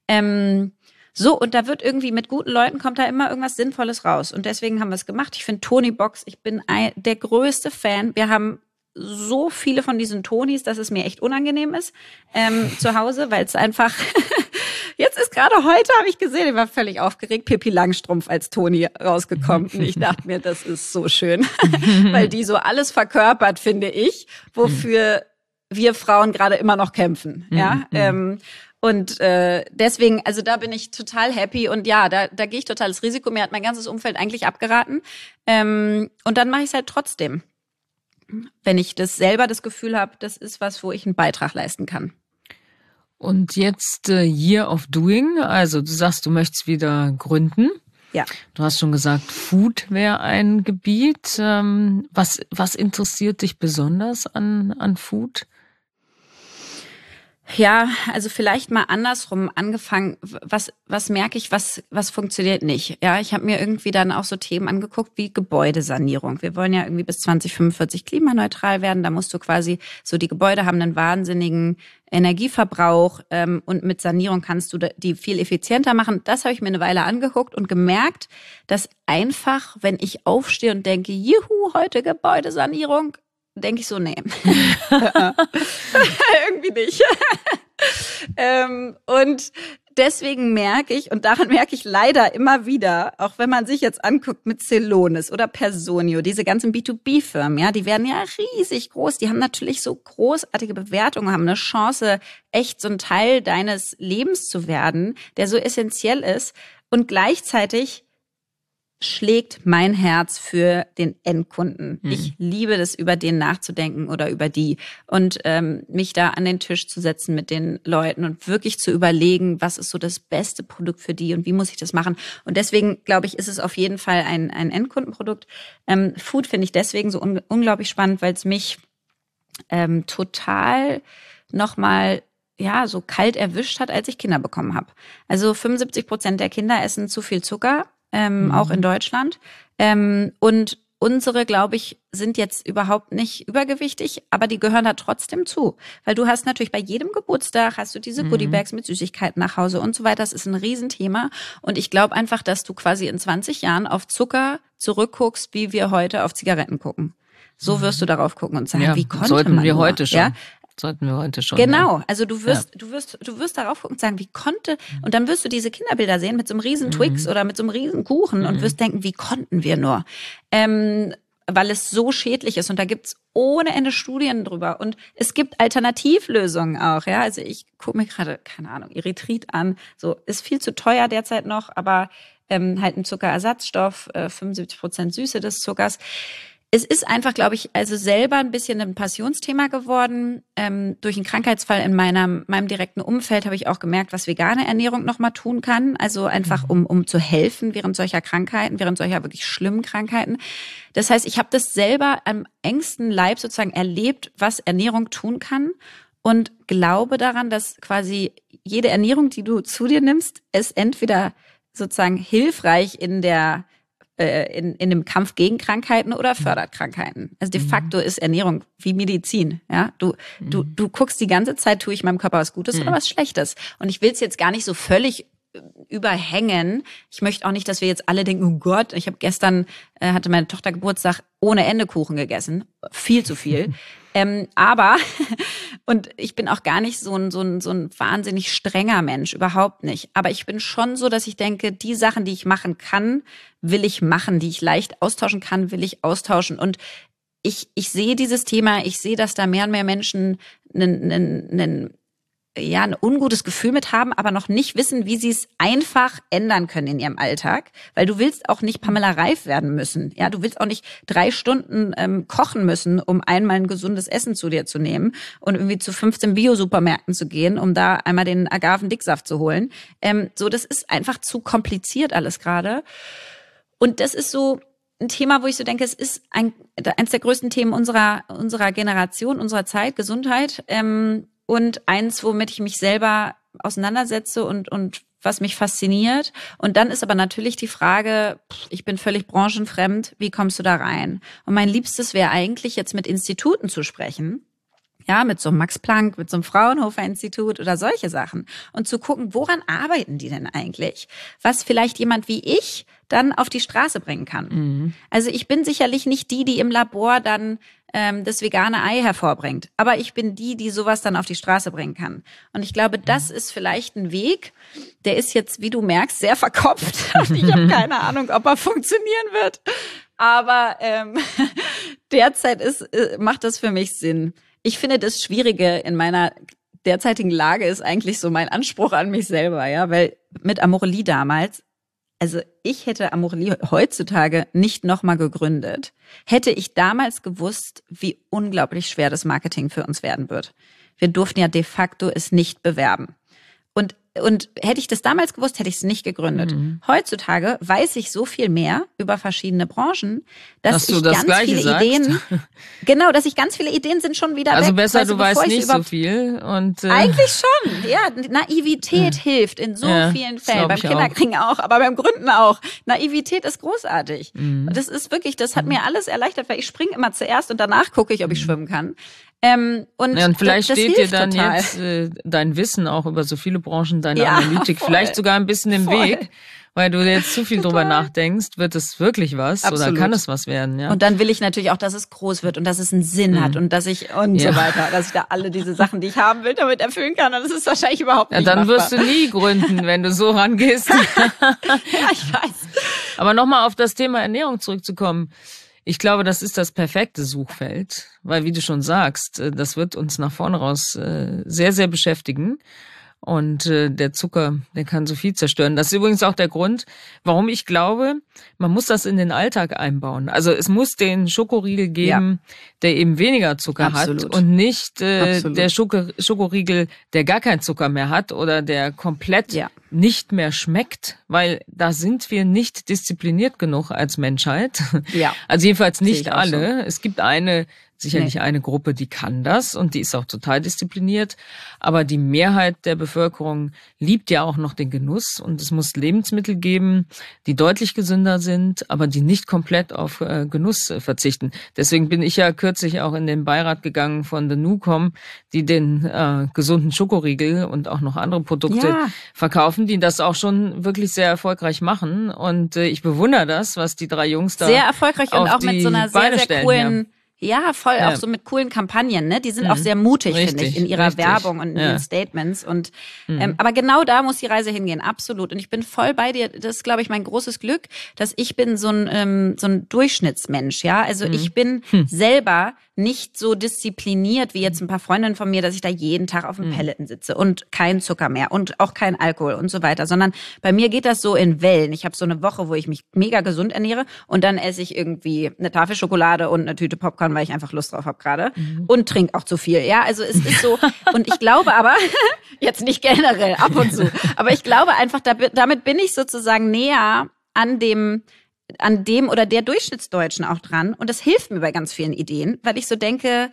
Ähm, so, und da wird irgendwie mit guten Leuten kommt da immer irgendwas Sinnvolles raus und deswegen haben wir es gemacht. Ich finde Tony Box, ich bin ein, der größte Fan. Wir haben so viele von diesen Tonys, dass es mir echt unangenehm ist ähm, zu Hause, weil es einfach jetzt ist gerade heute, habe ich gesehen, ich war völlig aufgeregt, Pippi Langstrumpf als Toni rausgekommen. Und ich dachte mir, das ist so schön, weil die so alles verkörpert, finde ich, wofür wir Frauen gerade immer noch kämpfen. Ja, ähm, und äh, deswegen, also da bin ich total happy und ja, da, da gehe ich totales Risiko. Mir hat mein ganzes Umfeld eigentlich abgeraten ähm, und dann mache ich es halt trotzdem. Wenn ich das selber das Gefühl habe, das ist was, wo ich einen Beitrag leisten kann. Und jetzt äh, Year of Doing, also du sagst, du möchtest wieder gründen. Ja. Du hast schon gesagt, Food wäre ein Gebiet. Ähm, was, was interessiert dich besonders an, an Food? Ja, also vielleicht mal andersrum angefangen. Was, was merke ich, was, was funktioniert nicht? Ja, ich habe mir irgendwie dann auch so Themen angeguckt wie Gebäudesanierung. Wir wollen ja irgendwie bis zwanzig fünfundvierzig klimaneutral werden. Da musst du quasi so, die Gebäude haben einen wahnsinnigen Energieverbrauch ähm, und mit Sanierung kannst du die viel effizienter machen. Das habe ich mir eine Weile angeguckt und gemerkt, dass einfach, wenn ich aufstehe und denke, juhu, heute Gebäudesanierung, denke ich so, nee. Irgendwie nicht. ähm, und deswegen merke ich, und daran merke ich leider immer wieder, auch wenn man sich jetzt anguckt mit Celonis oder Personio, diese ganzen B zwei B-Firmen, ja, die werden ja riesig groß, die haben natürlich so großartige Bewertungen, haben eine Chance, echt so ein Teil deines Lebens zu werden, der so essentiell ist und gleichzeitig schlägt mein Herz für den Endkunden. Mhm. Ich liebe das, über den nachzudenken oder über die und ähm, mich da an den Tisch zu setzen mit den Leuten und wirklich zu überlegen, was ist so das beste Produkt für die und wie muss ich das machen. Und deswegen, glaube ich, ist es auf jeden Fall ein, ein Endkundenprodukt. Ähm, Food finde ich deswegen so un- unglaublich spannend, weil es mich ähm, total nochmal ja, so kalt erwischt hat, als ich Kinder bekommen habe. Also fünfundsiebzig Prozent der Kinder essen zu viel Zucker, ähm, mhm. auch in Deutschland. Ähm, und unsere, glaube ich, sind jetzt überhaupt nicht übergewichtig, aber die gehören da trotzdem zu. Weil du hast natürlich bei jedem Geburtstag, hast du diese mhm. Goodiebags mit Süßigkeiten nach Hause und so weiter. Das ist ein Riesenthema. Und ich glaube einfach, dass du quasi in zwanzig Jahren auf Zucker zurückguckst, wie wir heute auf Zigaretten gucken. So wirst du darauf gucken und sagen, ja, wie konnte sollten man wir nur? heute schon. Ja? Sollten wir heute schon. Genau, ja. also du wirst, ja. du wirst, du wirst darauf gucken und sagen, wie konnte, und dann wirst du diese Kinderbilder sehen mit so einem riesen Twix mhm. oder mit so einem riesen Kuchen mhm. und wirst denken, wie konnten wir nur? Ähm, weil es so schädlich ist. Und da gibt's ohne Ende Studien drüber. Und es gibt Alternativlösungen auch. Ja, also ich gucke mir gerade, keine Ahnung, Erythrit an. So, ist viel zu teuer derzeit noch, aber ähm, halt ein Zuckerersatzstoff, äh, fünfundsiebzig Prozent Süße des Zuckers. Es ist einfach, glaube ich, also selber ein bisschen ein Passionsthema geworden. Ähm, durch einen Krankheitsfall in meinem, meinem direkten Umfeld habe ich auch gemerkt, was vegane Ernährung nochmal tun kann. Also einfach, um, um zu helfen während solcher Krankheiten, während solcher wirklich schlimmen Krankheiten. Das heißt, ich habe das selber am engsten Leib sozusagen erlebt, was Ernährung tun kann. Und glaube daran, dass quasi jede Ernährung, die du zu dir nimmst, es entweder sozusagen hilfreich in der In, in dem Kampf gegen Krankheiten oder fördert Krankheiten. Also de facto ist Ernährung wie Medizin. Ja, du, mhm. du, du guckst die ganze Zeit, tue ich meinem Körper was Gutes mhm. oder was Schlechtes. Und ich will es jetzt gar nicht so völlig überhängen. Ich möchte auch nicht, dass wir jetzt alle denken, oh Gott, ich habe gestern, äh, hatte meine Tochter Geburtstag, ohne Ende Kuchen gegessen. Viel zu viel. ähm, aber, und ich bin auch gar nicht so ein, so ein, so ein wahnsinnig strenger Mensch, überhaupt nicht. Aber ich bin schon so, dass ich denke, die Sachen, die ich machen kann, will ich machen, die ich leicht austauschen kann, will ich austauschen. Und ich, ich sehe dieses Thema, ich sehe, dass da mehr und mehr Menschen einen, einen, einen ja, ein ungutes Gefühl mit haben, aber noch nicht wissen, wie sie es einfach ändern können in ihrem Alltag. Weil du willst auch nicht Pamela Reif werden müssen. Ja, du willst auch nicht drei Stunden ähm, kochen müssen, um einmal ein gesundes Essen zu dir zu nehmen und irgendwie zu fünfzehn Bio-Supermärkten zu gehen, um da einmal den Agavendicksaft zu holen. Ähm, so, das ist einfach zu kompliziert alles gerade. Und das ist so ein Thema, wo ich so denke, es ist ein, eins der größten Themen unserer, unserer Generation, unserer Zeit, Gesundheit. Ähm, Und eins, womit ich mich selber auseinandersetze und, und was mich fasziniert. Und dann ist aber natürlich die Frage, ich bin völlig branchenfremd, wie kommst du da rein? Und mein Liebstes wäre eigentlich jetzt mit Instituten zu sprechen. Ja, mit so einem Max Planck, mit so einem Fraunhofer-Institut oder solche Sachen. Und zu gucken, woran arbeiten die denn eigentlich? Was vielleicht jemand wie ich dann auf die Straße bringen kann. Mhm. Also ich bin sicherlich nicht die, die im Labor dann ähm, das vegane Ei hervorbringt. Aber ich bin die, die sowas dann auf die Straße bringen kann. Und ich glaube, das ist vielleicht ein Weg, der ist jetzt, wie du merkst, sehr verkopft. Und ich habe keine Ahnung, ob er funktionieren wird. Aber ähm, derzeit ist, macht das für mich Sinn. Ich finde, das Schwierige in meiner derzeitigen Lage ist eigentlich so mein Anspruch an mich selber, ja, weil mit Amorelie damals, also ich hätte Amorelie heutzutage nicht nochmal gegründet, hätte ich damals gewusst, wie unglaublich schwer das Marketing für uns werden wird. Wir durften ja de facto es nicht bewerben. Und Und hätte ich das damals gewusst, hätte ich es nicht gegründet. Mhm. Heutzutage weiß ich so viel mehr über verschiedene Branchen, dass, dass ich das ganz viele sagst. Ideen, genau, dass ich ganz viele Ideen sind schon wieder also weg. Besser, weißt du, weißt nicht so viel. Und äh eigentlich schon, ja. Naivität ja. hilft in so ja, vielen Fällen. Beim Kinderkriegen auch. auch, aber beim Gründen auch. Naivität ist großartig. Mhm. Und das ist wirklich, das hat mhm. mir alles erleichtert, weil ich springe immer zuerst und danach gucke ich, ob ich mhm. schwimmen kann. Ähm, und, ja, und vielleicht das, das steht dir dann total. jetzt äh, dein Wissen auch über so viele Branchen, deine ja, Analytik, voll. Vielleicht sogar ein bisschen im voll. Weg, weil du jetzt zu viel total. Drüber nachdenkst, wird es wirklich was Absolut. Oder kann es was werden? Ja. Und dann will ich natürlich auch, dass es groß wird und dass es einen Sinn mhm. hat und dass ich und ja. so weiter, dass ich da alle diese Sachen, die ich haben will, damit erfüllen kann. Und das ist wahrscheinlich überhaupt nicht Ja, dann machbar. Wirst du nie gründen, wenn du so rangehst. Ja, ich weiß. Aber nochmal auf das Thema Ernährung zurückzukommen. Ich glaube, das ist das perfekte Suchfeld, weil, wie du schon sagst, das wird uns nach vorne raus sehr, sehr beschäftigen. Und äh, der Zucker, der kann so viel zerstören. Das ist übrigens auch der Grund, warum ich glaube, man muss das in den Alltag einbauen. Also es muss den Schokoriegel geben, ja. der eben weniger Zucker Absolut. Hat und nicht äh, der Schoko Schokoriegel, der gar keinen Zucker mehr hat oder der komplett ja. nicht mehr schmeckt, weil da sind wir nicht diszipliniert genug als Menschheit. Ja. Also jedenfalls nicht alle. So. Es gibt eine Sicherlich nee. eine Gruppe, die kann das und die ist auch total diszipliniert. Aber die Mehrheit der Bevölkerung liebt ja auch noch den Genuss. Und es muss Lebensmittel geben, die deutlich gesünder sind, aber die nicht komplett auf äh, Genuss äh, verzichten. Deswegen bin ich ja kürzlich auch in den Beirat gegangen von The Nucom, die den äh, gesunden Schokoriegel und auch noch andere Produkte ja. verkaufen, die das auch schon wirklich sehr erfolgreich machen. Und äh, ich bewundere das, was die drei Jungs da sehr erfolgreich und auch mit so einer sehr, sehr coolen... Ja. Ja, voll, Ja. auch so mit coolen Kampagnen, ne? Die sind Mhm. auch sehr mutig, Richtig, finde ich, in ihrer richtig. Werbung und in Ja. ihren Statements. Und Mhm. ähm, aber genau da muss die Reise hingehen, absolut. Und ich bin voll bei dir. Das ist, glaube ich, mein großes Glück, dass ich bin so ein ähm, so ein Durchschnittsmensch, ja. Also Mhm. ich bin Hm. selber nicht so diszipliniert wie jetzt ein paar Freundinnen von mir, dass ich da jeden Tag auf dem Mhm. Pelleten sitze und kein Zucker mehr und auch kein Alkohol und so weiter, sondern bei mir geht das so in Wellen. Ich habe so eine Woche, wo ich mich mega gesund ernähre und dann esse ich irgendwie eine Tafel Schokolade und eine Tüte Popcorn, weil ich einfach Lust drauf habe gerade Mhm. und trinke auch zu viel. Ja, also es ist so und ich glaube aber, jetzt nicht generell, ab und zu, aber ich glaube einfach, damit bin ich sozusagen näher an dem an dem oder der Durchschnittsdeutschen auch dran. Und das hilft mir bei ganz vielen Ideen, weil ich so denke,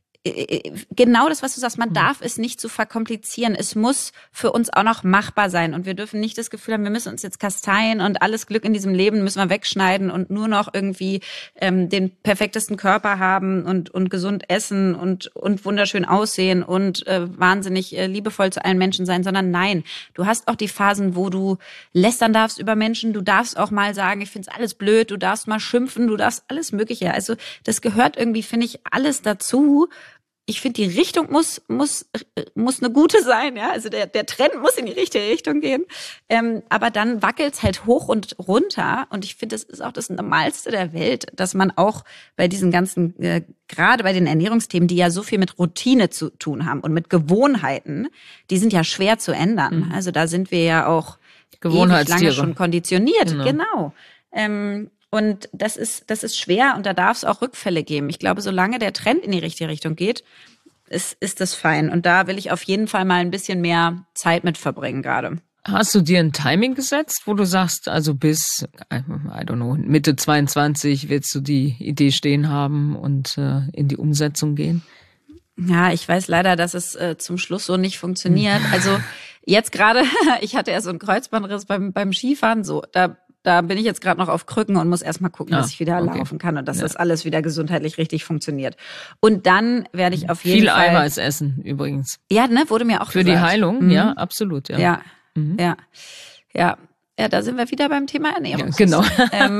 genau das, was du sagst, man Mhm. darf es nicht zu verkomplizieren. Es muss für uns auch noch machbar sein. Und wir dürfen nicht das Gefühl haben, wir müssen uns jetzt kasteien und alles Glück in diesem Leben müssen wir wegschneiden und nur noch irgendwie ähm, den perfektesten Körper haben und, und gesund essen und, und wunderschön aussehen und äh, wahnsinnig äh, liebevoll zu allen Menschen sein, sondern nein, du hast auch die Phasen, wo du lästern darfst über Menschen, du darfst auch mal sagen, ich find's alles blöd, du darfst mal schimpfen, du darfst alles Mögliche. Also das gehört irgendwie, finde ich, alles dazu. Ich finde, die Richtung muss muss muss eine gute sein, ja. Also der der Trend muss in die richtige Richtung gehen. Ähm, aber dann wackelt's halt hoch und runter. Und ich finde, das ist auch das Normalste der Welt, dass man auch bei diesen ganzen, äh, gerade bei den Ernährungsthemen, die ja so viel mit Routine zu tun haben und mit Gewohnheiten, die sind ja schwer zu ändern. Mhm. Also da sind wir ja auch ewig Gewohnheitstiere. lange schon konditioniert. Genau. Genau. Ähm, Und das ist, das ist schwer und da darf es auch Rückfälle geben. Ich glaube, solange der Trend in die richtige Richtung geht, ist, ist das fein. Und da will ich auf jeden Fall mal ein bisschen mehr Zeit mit verbringen gerade. Hast du dir ein Timing gesetzt, wo du sagst, also bis, I don't know, Mitte zweiundzwanzig willst du die Idee stehen haben und äh, in die Umsetzung gehen? Ja, ich weiß leider, dass es äh, zum Schluss so nicht funktioniert. Also jetzt gerade, ich hatte ja so einen Kreuzbandriss beim, beim Skifahren, so, da Da bin ich jetzt gerade noch auf Krücken und muss erstmal gucken, Ah, dass ich wieder okay. laufen kann und dass Ja. das alles wieder gesundheitlich richtig funktioniert. Und dann werde ich auf jeden Viel Fall... Eiweiß essen übrigens. Ja, ne, wurde mir auch Für gesagt. die Heilung, Mhm. ja, absolut. Ja, Ja, Mhm. ja, ja. Ja, da sind wir wieder beim Thema Ernährung. Ja, genau. ähm,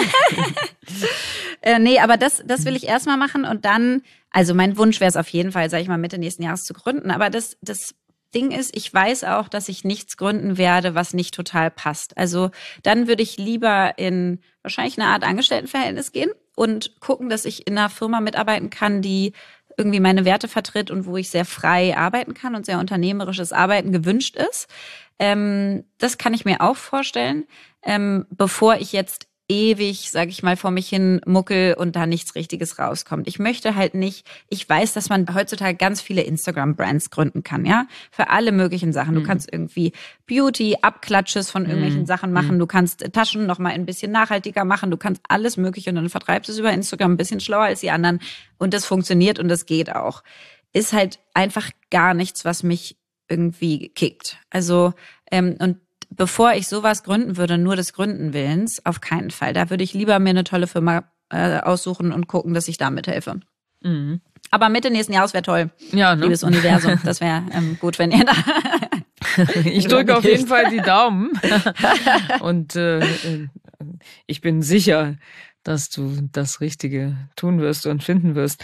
äh, nee, aber das, das will ich erstmal machen und dann, also mein Wunsch wäre es auf jeden Fall, sage ich mal, Mitte nächsten Jahres zu gründen. Aber das, das Ding ist, ich weiß auch, dass ich nichts gründen werde, was nicht total passt. Also dann würde ich lieber in wahrscheinlich eine Art Angestelltenverhältnis gehen und gucken, dass ich in einer Firma mitarbeiten kann, die irgendwie meine Werte vertritt und wo ich sehr frei arbeiten kann und sehr unternehmerisches Arbeiten gewünscht ist. Ähm, das kann ich mir auch vorstellen, ähm, bevor ich jetzt ewig, sage ich mal, vor mich hin muckel und da nichts Richtiges rauskommt. Ich möchte halt nicht, ich weiß, dass man heutzutage ganz viele Instagram-Brands gründen kann, ja, für alle möglichen Sachen. Du Mhm. kannst irgendwie Beauty, Abklatsches von irgendwelchen Mhm. Sachen machen, du kannst Taschen noch mal ein bisschen nachhaltiger machen, du kannst alles Mögliche und dann vertreibst du es über Instagram ein bisschen schlauer als die anderen und das funktioniert und das geht auch. Ist halt einfach gar nichts, was mich irgendwie kickt. Also, ähm, und bevor ich sowas gründen würde, nur des Gründen Willens, auf keinen Fall. Da würde ich lieber mir eine tolle Firma äh, aussuchen und gucken, dass ich da mithelfe. Mhm. Aber Mitte nächsten Jahres wäre toll, Ja, ne? liebes Universum. Das wäre ähm, gut, wenn ihr da... Ich drücke auf jeden Fall die Daumen. Und äh, ich bin sicher, dass du das Richtige tun wirst und finden wirst.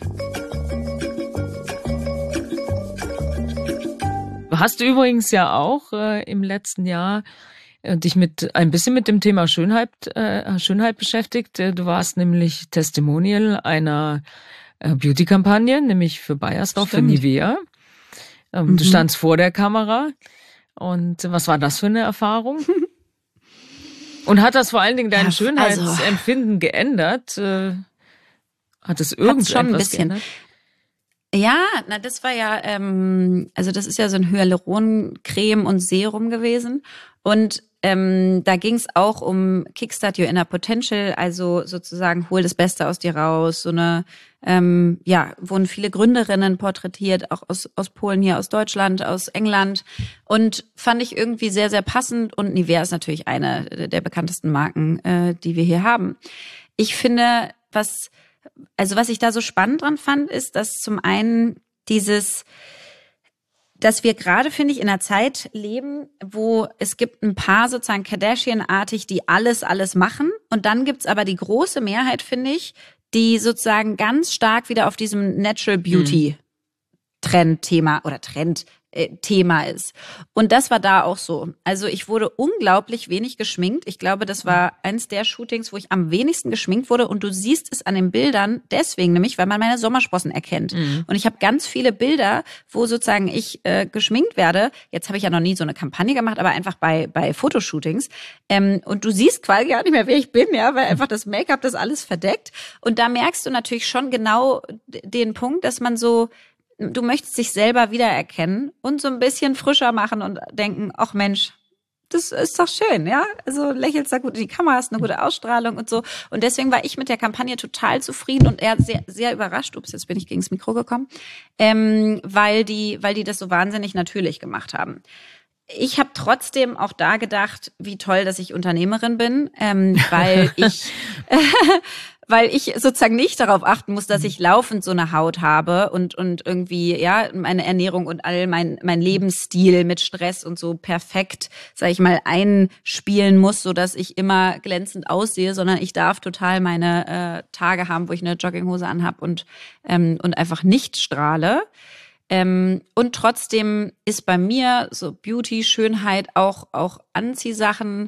Hast du übrigens ja auch äh, im letzten Jahr äh, dich mit ein bisschen mit dem Thema Schönheit, äh, Schönheit beschäftigt. Du warst nämlich Testimonial einer äh, Beauty-Kampagne, nämlich für Bayersdorf, für Nivea. Ähm, Mhm. Du standst vor der Kamera. Und was war das für eine Erfahrung? Und hat das vor allen Dingen dein Ja, also- Schönheitsempfinden geändert? Äh, Hat es irgendetwas schon ein bisschen. geändert? Ja, na das war ja, ähm, also das ist ja so ein Hyaluroncreme und Serum gewesen und ähm, da ging es auch um Kickstart Your Inner Potential, also sozusagen hol das Beste aus dir raus, so eine, ähm, ja, wurden viele Gründerinnen porträtiert, auch aus aus Polen, hier aus Deutschland, aus England und fand ich irgendwie sehr, sehr passend und Nivea ist natürlich eine der bekanntesten Marken, äh, die wir hier haben. Ich finde, was Also was ich da so spannend dran fand, ist, dass zum einen dieses, dass wir gerade, finde ich, in einer Zeit leben, wo es gibt ein paar sozusagen Kardashian-artig, die alles, alles machen. Und dann gibt's aber die große Mehrheit, finde ich, die sozusagen ganz stark wieder auf diesem Natural Beauty Trend-Thema oder Trend Thema ist. Und das war da auch so. Also ich wurde unglaublich wenig geschminkt. Ich glaube, das war eins der Shootings, wo ich am wenigsten geschminkt wurde. Und du siehst es an den Bildern deswegen nämlich, weil man meine Sommersprossen erkennt. Mhm. Und ich habe ganz viele Bilder, wo sozusagen ich äh, geschminkt werde. Jetzt habe ich ja noch nie so eine Kampagne gemacht, aber einfach bei bei Fotoshootings. Ähm, und du siehst quasi gar nicht mehr, wer ich bin, ja, weil einfach das Make-up das alles verdeckt. Und da merkst du natürlich schon genau den Punkt, dass man so du möchtest dich selber wiedererkennen und so ein bisschen frischer machen und denken, ach Mensch, das ist doch schön, ja? Also lächelst da gut in die Kamera, hast eine gute Ausstrahlung und so. Und deswegen war ich mit der Kampagne total zufrieden und eher sehr, sehr überrascht. Ups, jetzt bin ich gegens Mikro gekommen, ähm, weil die, weil die das so wahnsinnig natürlich gemacht haben. Ich habe trotzdem auch da gedacht, wie toll, dass ich Unternehmerin bin, ähm, weil ich äh, weil ich sozusagen nicht darauf achten muss, dass ich laufend so eine Haut habe und und irgendwie ja meine Ernährung und all mein mein Lebensstil mit Stress und so perfekt, sag ich mal, einspielen muss, so dass ich immer glänzend aussehe, sondern ich darf total meine äh, Tage haben, wo ich eine Jogginghose anhab und ähm, und einfach nicht strahle. Ähm, und trotzdem ist bei mir so Beauty, Schönheit, auch auch Anziehsachen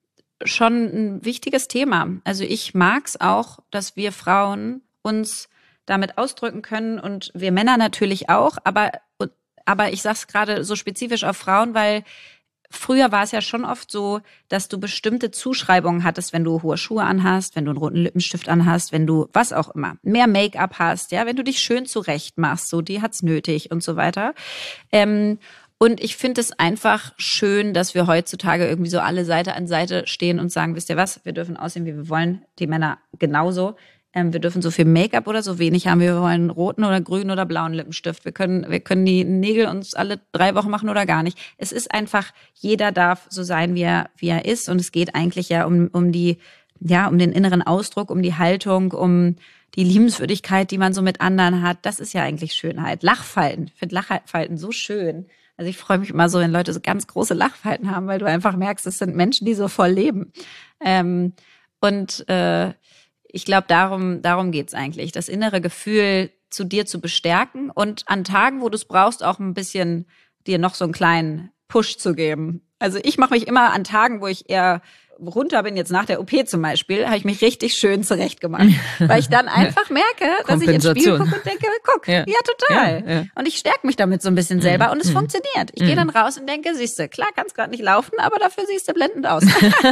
schon ein wichtiges Thema. Also ich mag's auch, dass wir Frauen uns damit ausdrücken können und wir Männer natürlich auch, aber aber ich sag's gerade so spezifisch auf Frauen, weil früher war es ja schon oft so, dass du bestimmte Zuschreibungen hattest, wenn du hohe Schuhe anhast, wenn du einen roten Lippenstift anhast, wenn du was auch immer, mehr Make-up hast, ja, wenn du dich schön zurecht machst, so die hat's nötig und so weiter. Ähm, Und ich finde es einfach schön, dass wir heutzutage irgendwie so alle Seite an Seite stehen und sagen, wisst ihr was, wir dürfen aussehen, wie wir wollen, die Männer genauso. Ähm, wir dürfen so viel Make-up oder so wenig haben, wie wir wollen, roten oder grünen oder blauen Lippenstift. Wir können, wir können die Nägel uns alle drei Wochen machen oder gar nicht. Es ist einfach, jeder darf so sein, wie er, wie er ist. Und es geht eigentlich ja um, um die, ja, um den inneren Ausdruck, um die Haltung, um die Liebenswürdigkeit, die man so mit anderen hat. Das ist ja eigentlich Schönheit. Lachfalten. Ich finde Lachfalten so schön. Also ich freue mich immer so, wenn Leute so ganz große Lachfalten haben, weil du einfach merkst, es sind Menschen, die so voll leben. Ähm, und äh, ich glaube, darum darum geht's eigentlich, das innere Gefühl zu dir zu bestärken und an Tagen, wo du es brauchst, auch ein bisschen dir noch so einen kleinen Push zu geben. Also ich mache mich immer an Tagen, wo ich eher runter bin, jetzt nach der O P zum Beispiel, habe ich mich richtig schön zurechtgemacht, weil ich dann einfach merke, dass ich ins Spiegel gucke und denke, guck, ja, ja total. Ja, ja. Und ich stärke mich damit so ein bisschen selber und es mhm. funktioniert. Ich mhm. gehe dann raus und denke, siehst du, klar, kannst gerade nicht laufen, aber dafür siehst du blendend aus.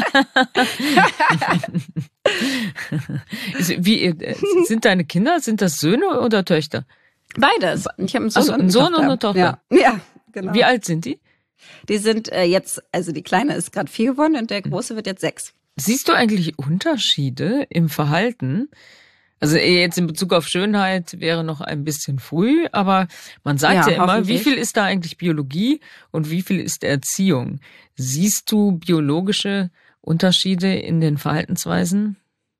Wie sind deine Kinder, sind das Söhne oder Töchter? Beides. Ich habe einen Sohn, also, und, eine Sohn und eine Tochter. Ja, ja, genau. Wie alt sind die? Die sind äh, jetzt, also die Kleine ist gerade vier geworden und der Große wird jetzt sechs. Siehst du eigentlich Unterschiede im Verhalten? Also jetzt in Bezug auf Schönheit wäre noch ein bisschen früh, aber man sagt ja, ja immer, wie viel ist da eigentlich Biologie und wie viel ist Erziehung? Siehst du biologische Unterschiede in den Verhaltensweisen?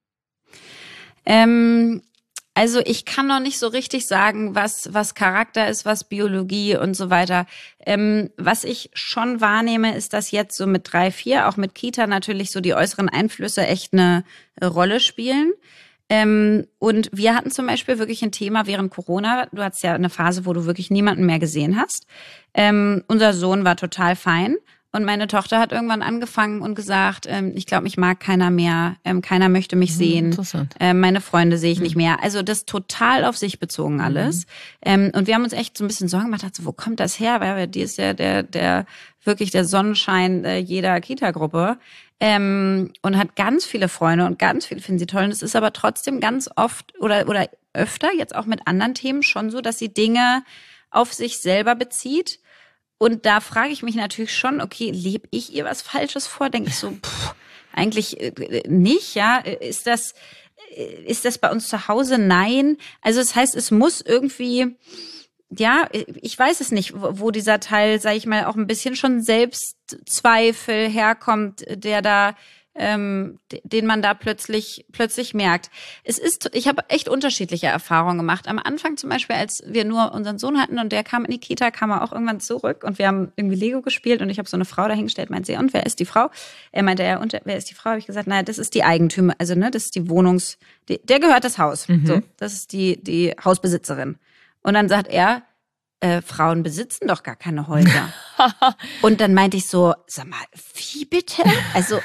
Ähm... Also ich kann noch nicht so richtig sagen, was was Charakter ist, was Biologie und so weiter. Ähm, was ich schon wahrnehme, ist, dass jetzt so mit drei, vier, auch mit Kita natürlich so die äußeren Einflüsse echt eine Rolle spielen. Ähm, und wir hatten zum Beispiel wirklich ein Thema während Corona. Du hattest ja eine Phase, wo du wirklich niemanden mehr gesehen hast. Ähm, unser Sohn war total fein. Und meine Tochter hat irgendwann angefangen und gesagt, ähm, ich glaube, mich mag keiner mehr, ähm, keiner möchte mich sehen, Interessant. ähm, meine Freunde sehe ich mhm. nicht mehr. Also das total auf sich bezogen alles. Mhm. Ähm, und wir haben uns echt so ein bisschen Sorgen gemacht, so, wo kommt das her? Weil die ist ja der, der wirklich der Sonnenschein äh, jeder Kita-Gruppe. Ähm, und hat ganz viele Freunde und ganz viele finden sie toll. Und es ist aber trotzdem ganz oft oder oder öfter, jetzt auch mit anderen Themen schon so, dass sie Dinge auf sich selber bezieht. Und da frage ich mich natürlich schon, okay, lebe ich ihr was Falsches vor? Denke ich so, pff, eigentlich nicht, ja? Ist das, ist das bei uns zu Hause? Nein. Also das heißt, es muss irgendwie, ja, ich weiß es nicht, wo dieser Teil, sage ich mal, auch ein bisschen schon Selbstzweifel herkommt, der da ähm, den man da plötzlich plötzlich merkt. Es ist, ich habe echt unterschiedliche Erfahrungen gemacht. Am Anfang zum Beispiel, als wir nur unseren Sohn hatten und der kam in die Kita, kam er auch irgendwann zurück und wir haben irgendwie Lego gespielt und ich habe so eine Frau dahingestellt, meinte sie, und wer ist die Frau? Er meinte, ja, und wer ist die Frau? Habe ich gesagt, naja, das ist die Eigentümer, also ne, das ist die Wohnungs, die, der gehört das Haus. Mhm. So, das ist die die Hausbesitzerin. Und dann sagt er, Äh, Frauen besitzen doch gar keine Häuser. Und dann meinte ich so, sag mal, wie bitte? Also,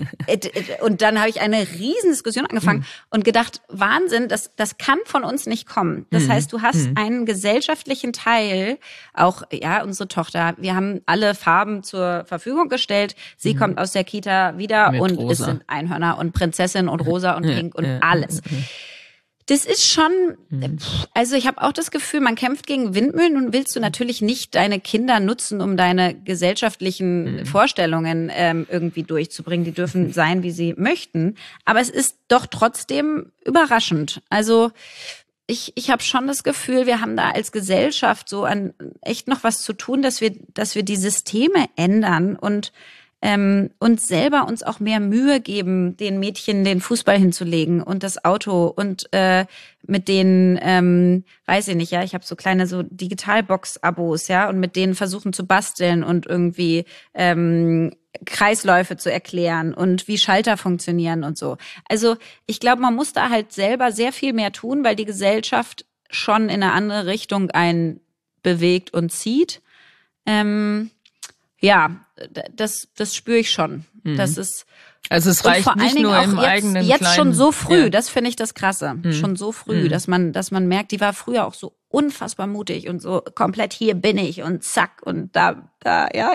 und dann habe ich eine riesen Diskussion angefangen mhm. und gedacht, Wahnsinn, das, das kann von uns nicht kommen. Das mhm. heißt, du hast mhm. einen gesellschaftlichen Teil, auch, ja, unsere Tochter, wir haben alle Farben zur Verfügung gestellt. Sie mhm. kommt aus der Kita wieder Mit und rosa. Es sind Einhörner und Prinzessin und rosa und pink und ja, alles. Ja, ja. Das ist schon, also ich habe auch das Gefühl, man kämpft gegen Windmühlen und willst du natürlich nicht deine Kinder nutzen, um deine gesellschaftlichen mhm. Vorstellungen ähm, irgendwie durchzubringen. Die dürfen sein, wie sie möchten. Aber es ist doch trotzdem überraschend. Also ich, ich habe schon das Gefühl, wir haben da als Gesellschaft so an echt noch was zu tun, dass wir, dass wir die Systeme ändern und Ähm, uns selber uns auch mehr Mühe geben, den Mädchen den Fußball hinzulegen und das Auto und äh, mit denen, ähm, weiß ich nicht, ja, ich habe so kleine so Digitalbox-Abos, ja, und mit denen versuchen zu basteln und irgendwie ähm, Kreisläufe zu erklären und wie Schalter funktionieren und so. Also ich glaube, man muss da halt selber sehr viel mehr tun, weil die Gesellschaft schon in eine andere Richtung einen bewegt und zieht. Ähm, Ja, das, das spüre ich schon. Mhm. Das ist, also es reicht nicht nur im jetzt, eigenen jetzt kleinen, schon so früh, ja. das finde ich das Krasse. Mhm. Schon so früh, mhm. dass man, dass man merkt, die war früher auch so unfassbar mutig und so komplett hier bin ich und zack und da, da, ja,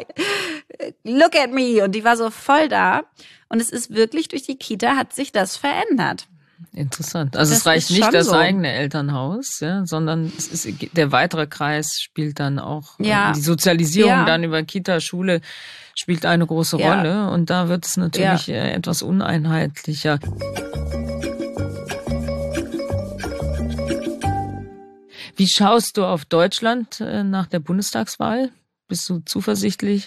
look at me und die war so voll da. Und es ist wirklich durch die Kita hat sich das verändert. Interessant. Also das es reicht nicht das so. eigene Elternhaus, ja, sondern es ist, der weitere Kreis spielt dann auch, ja. die Sozialisierung ja. dann über Kita, Schule spielt eine große ja. Rolle und da wird es natürlich ja. etwas uneinheitlicher. Wie schaust du auf Deutschland nach der Bundestagswahl? Bist du zuversichtlich?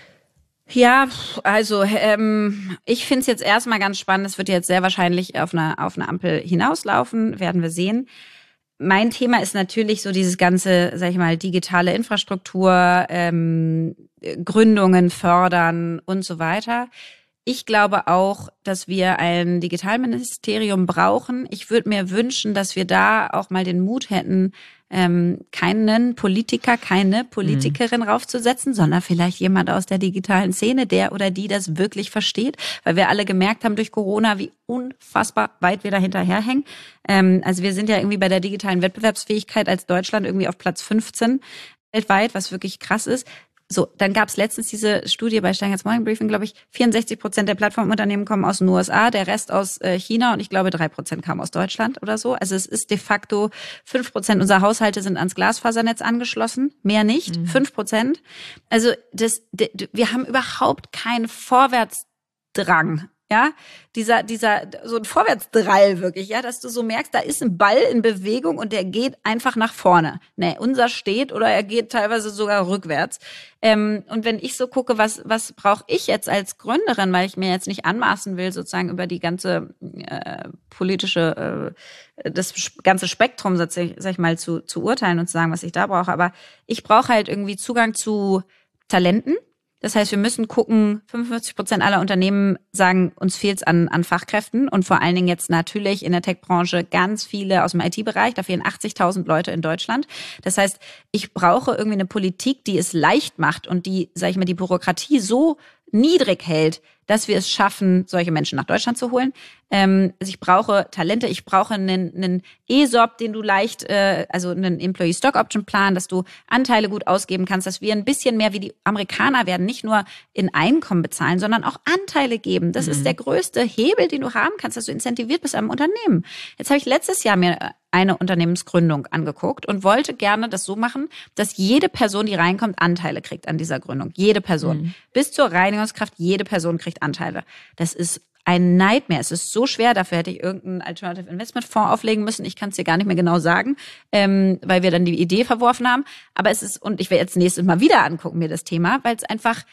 Ja, also ähm, ich finde es jetzt erstmal ganz spannend. Es wird jetzt sehr wahrscheinlich auf eine, auf eine Ampel hinauslaufen, werden wir sehen. Mein Thema ist natürlich so dieses ganze, sag ich mal, digitale Infrastruktur, ähm, Gründungen fördern und so weiter. Ich glaube auch, dass wir ein Digitalministerium brauchen. Ich würde mir wünschen, dass wir da auch mal den Mut hätten, ähm, keinen Politiker, keine Politikerin mhm. raufzusetzen, sondern vielleicht jemand aus der digitalen Szene, der oder die das wirklich versteht, weil wir alle gemerkt haben durch Corona, wie unfassbar weit wir da hinterherhängen. Ähm, also wir sind ja irgendwie bei der digitalen Wettbewerbsfähigkeit als Deutschland irgendwie auf Platz fünfzehn weltweit, was wirklich krass ist. So, dann gab es letztens diese Studie bei Steingarts Morning Briefing, glaube ich, vierundsechzig Prozent der Plattformunternehmen kommen aus den U S A, der Rest aus äh, China und ich glaube drei Prozent kamen aus Deutschland oder so. Also es ist de facto fünf Prozent unserer Haushalte sind ans Glasfasernetz angeschlossen, mehr nicht, mhm. fünf Prozent. Also das, de, de, wir haben überhaupt keinen Vorwärtsdrang. Ja, dieser, dieser, so ein Vorwärtsdrall wirklich, ja, dass du so merkst, da ist ein Ball in Bewegung und der geht einfach nach vorne. Nee, unser steht oder er geht teilweise sogar rückwärts. Ähm, und wenn ich so gucke, was, was brauche ich jetzt als Gründerin, weil ich mir jetzt nicht anmaßen will, sozusagen über die ganze äh, politische, äh, das ganze Spektrum, sag ich, sag ich mal, zu, zu urteilen und zu sagen, was ich da brauche. Aber ich brauche halt irgendwie Zugang zu Talenten. Das heißt, wir müssen gucken, fünfundfünfzig Prozent aller Unternehmen sagen, uns fehlt es an, an Fachkräften und vor allen Dingen jetzt natürlich in der Tech-Branche ganz viele aus dem I T-Bereich, da fehlen achtzigtausend Leute in Deutschland. Das heißt, ich brauche irgendwie eine Politik, die es leicht macht und die, sag ich mal, die Bürokratie so niedrig hält, dass wir es schaffen, solche Menschen nach Deutschland zu holen. Ähm, also ich brauche Talente, ich brauche einen, einen E S O P, den du leicht, äh, also einen Employee Stock Option Plan, dass du Anteile gut ausgeben kannst, dass wir ein bisschen mehr wie die Amerikaner werden, nicht nur in Einkommen bezahlen, sondern auch Anteile geben. Das mhm. ist der größte Hebel, den du haben kannst, dass du incentiviert bist am Unternehmen. Jetzt habe ich letztes Jahr mir eine Unternehmensgründung angeguckt und wollte gerne das so machen, dass jede Person, die reinkommt, Anteile kriegt an dieser Gründung. Jede Person. Mhm. Bis zur Reinigungskraft, jede Person kriegt Anteile. Das ist ein Nightmare. Es ist so schwer, dafür hätte ich irgendeinen Alternative Investment Fonds auflegen müssen. Ich kann es dir gar nicht mehr genau sagen, ähm, weil wir dann die Idee verworfen haben. Aber es ist, und ich werde jetzt nächstes Mal wieder angucken, mir das Thema, weil es einfach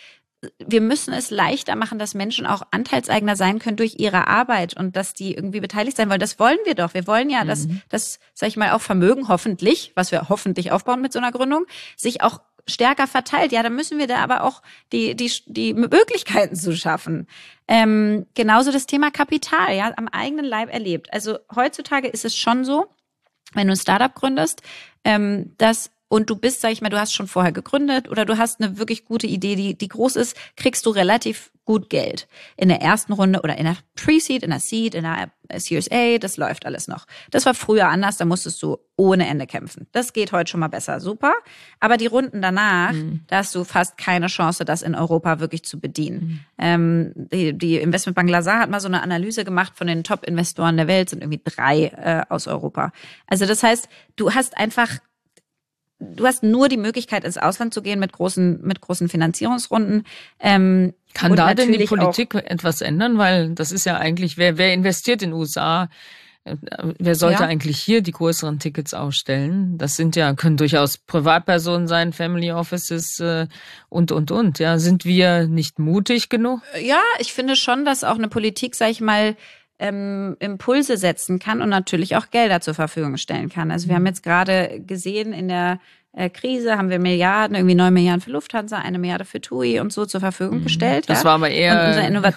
wir müssen es leichter machen, dass Menschen auch Anteilseigner sein können durch ihre Arbeit und dass die irgendwie beteiligt sein wollen. Das wollen wir doch. Wir wollen ja, mhm. dass das, sag ich mal, auch Vermögen hoffentlich, was wir hoffentlich aufbauen mit so einer Gründung, sich auch stärker verteilt. Ja, dann müssen wir da aber auch die die die Möglichkeiten zu schaffen. Ähm, genauso das Thema Kapital, ja, am eigenen Leib erlebt. Also heutzutage ist es schon so, wenn du ein Startup gründest, ähm, dass und du bist, sag ich mal, du hast schon vorher gegründet oder du hast eine wirklich gute Idee, die die groß ist, kriegst du relativ gut Geld. In der ersten Runde oder in der Pre-Seed, in der Seed, in der Series A, das läuft alles noch. Das war früher anders, da musstest du ohne Ende kämpfen. Das geht heute schon mal besser, super. Aber die Runden danach, mhm. da hast du fast keine Chance, das in Europa wirklich zu bedienen. Mhm. Ähm, die, die Investmentbank Lazard hat mal so eine Analyse gemacht von den Top-Investoren der Welt, sind irgendwie drei äh, aus Europa. Also das heißt, du hast einfach Du hast nur die Möglichkeit, ins Ausland zu gehen mit großen, mit großen Finanzierungsrunden. Ähm, Kann da denn die Politik etwas ändern? Weil das ist ja eigentlich, wer, wer investiert in den U S A? Wer sollte ja. eigentlich hier die größeren Tickets ausstellen? Das sind ja, können durchaus Privatpersonen sein, Family Offices äh, und, und, und. Ja, sind wir nicht mutig genug? Ja, ich finde schon, dass auch eine Politik, sag ich mal, Ähm, Impulse setzen kann und natürlich auch Gelder zur Verfügung stellen kann. Also wir haben jetzt gerade gesehen, in der äh, Krise haben wir Milliarden, irgendwie neun Milliarden für Lufthansa, eine Milliarde für T U I und so zur Verfügung gestellt. Das ja. war aber eher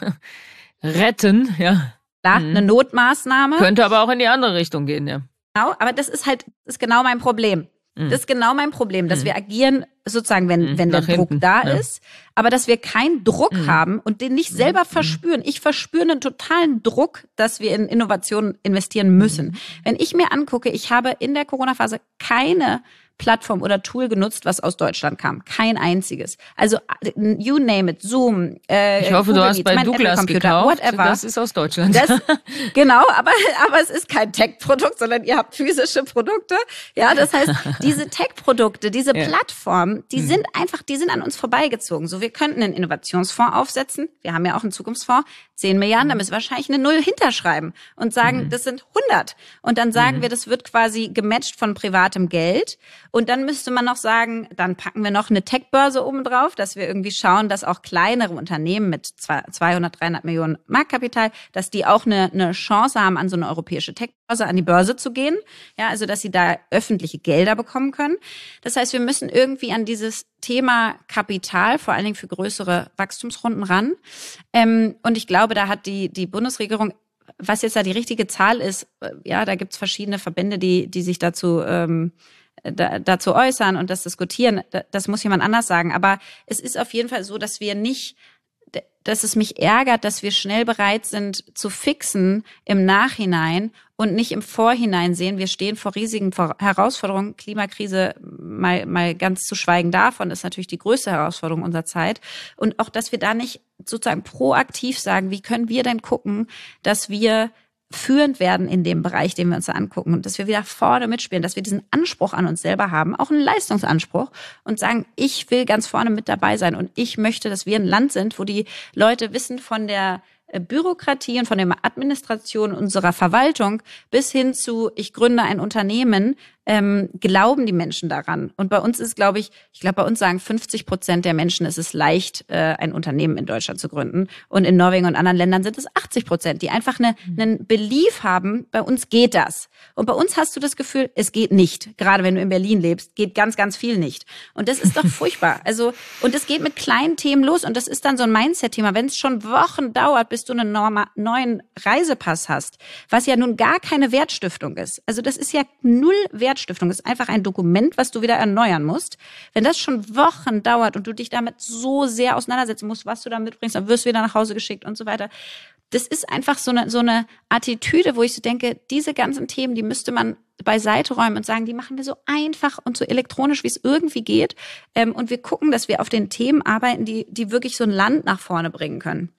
retten, ja. Klar, mhm. eine Notmaßnahme. Könnte aber auch in die andere Richtung gehen, ja. Genau, aber das ist halt, das ist genau mein Problem. Mhm. Das ist genau mein Problem, dass mhm. wir agieren sozusagen, wenn, mhm. wenn der Nach Druck hinten. da ja. ist, aber dass wir keinen Druck Mhm. haben und den nicht selber Mhm. verspüren. Ich verspüre einen totalen Druck, dass wir in Innovationen investieren müssen. Mhm. Wenn ich mir angucke, ich habe in der Corona-Phase keine Plattform oder Tool genutzt, was aus Deutschland kam. Kein einziges. Also you name it, Zoom, äh, Ich hoffe, Google du hast Meets, bei mein Douglas Apple-Computer, gekauft. whatever. Das ist aus Deutschland. Das, genau, aber, aber es ist kein Tech-Produkt, sondern ihr habt physische Produkte. Ja, das heißt, diese Tech-Produkte, diese Ja. Plattformen, die Mhm. sind einfach, die sind an uns vorbeigezogen. So, wir könnten einen Innovationsfonds aufsetzen. Wir haben ja auch einen Zukunftsfonds. zehn Milliarden, da müssen wir wahrscheinlich eine Null hinterschreiben und sagen, Mhm. das sind hundert. Und dann sagen Mhm. wir, das wird quasi gematcht von privatem Geld. Und dann müsste man noch sagen, dann packen wir noch eine Tech-Börse oben drauf, dass wir irgendwie schauen, dass auch kleinere Unternehmen mit zweihundert, dreihundert Millionen Marktkapital, dass die auch eine, eine Chance haben, an so eine europäische Tech-Börse, an die Börse zu gehen. Ja, also, dass sie da öffentliche Gelder bekommen können. Das heißt, wir müssen irgendwie an dieses Thema Kapital, vor allen Dingen für größere Wachstumsrunden ran. Ähm, und ich glaube, da hat die, die Bundesregierung, was jetzt da die richtige Zahl ist, ja, da gibt's verschiedene Verbände, die, die sich dazu, ähm, da, dazu äußern und das diskutieren. Das muss jemand anders sagen. Aber es ist auf jeden Fall so, dass wir nicht, dass es mich ärgert, dass wir schnell bereit sind zu fixen im Nachhinein und nicht im Vorhinein sehen, wir stehen vor riesigen Herausforderungen. Klimakrise, mal, mal ganz zu schweigen davon, ist natürlich die größte Herausforderung unserer Zeit. Und auch, dass wir da nicht sozusagen proaktiv sagen, wie können wir denn gucken, dass wir führend werden in dem Bereich, den wir uns da angucken und dass wir wieder vorne mitspielen, dass wir diesen Anspruch an uns selber haben, auch einen Leistungsanspruch und sagen, ich will ganz vorne mit dabei sein und ich möchte, dass wir ein Land sind, wo die Leute wissen von der Bürokratie und von der Administration unserer Verwaltung bis hin zu, ich gründe ein Unternehmen, ähm, glauben die Menschen daran. Und bei uns ist, glaube ich, ich glaube, bei uns sagen fünfzig Prozent der Menschen, es ist leicht, äh, ein Unternehmen in Deutschland zu gründen. Und in Norwegen und anderen Ländern sind es achtzig Prozent, die einfach eine, einen Belief haben, bei uns geht das. Und bei uns hast du das Gefühl, es geht nicht. Gerade wenn du in Berlin lebst, geht ganz, ganz viel nicht. Und das ist doch furchtbar. Also, und es geht mit kleinen Themen los. Und das ist dann so ein Mindset-Thema. Wenn es schon Wochen dauert, bis du einen norma- neuen Reisepass hast, was ja nun gar keine Wertstiftung ist. Also das ist ja null Wertstiftung. Das ist einfach ein Dokument, was du wieder erneuern musst. Wenn das schon Wochen dauert und du dich damit so sehr auseinandersetzen musst, was du da mitbringst, dann wirst du wieder nach Hause geschickt und so weiter. Das ist einfach so eine, so eine Attitüde, wo ich so denke, diese ganzen Themen, die müsste man beiseite räumen und sagen, die machen wir so einfach und so elektronisch, wie es irgendwie geht. Und wir gucken, dass wir auf den Themen arbeiten, die, die wirklich so ein Land nach vorne bringen können.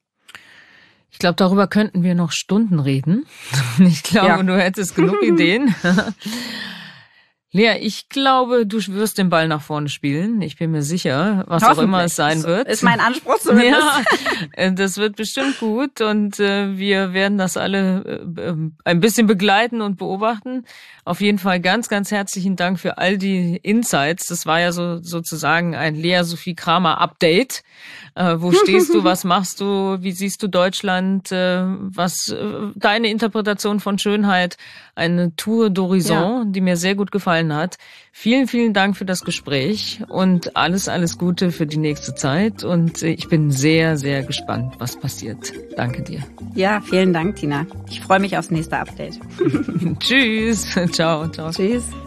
Ich glaube, darüber könnten wir noch Stunden reden. Ich glaube, ja. Du hättest genug Ideen. Lea, ich glaube, du wirst den Ball nach vorne spielen. Ich bin mir sicher, was auch immer es sein wird. Ist mein Anspruch zumindest. Ja, das wird bestimmt gut und äh, wir werden das alle äh, ein bisschen begleiten und beobachten. Auf jeden Fall ganz, ganz herzlichen Dank für all die Insights. Das war ja so sozusagen ein Lea Sophie Kramer Update. Äh, wo stehst du? Was machst du? Wie siehst du Deutschland? Äh, was äh, deine Interpretation von Schönheit? Eine Tour d'Horizon, ja, die mir sehr gut gefallen hat. Vielen, vielen Dank für das Gespräch und alles, alles Gute für die nächste Zeit. Und ich bin sehr, sehr gespannt, was passiert. Danke dir. Ja, vielen Dank, Tina. Ich freue mich aufs nächste Update. Tschüss. Ciao, ciao. Tschüss.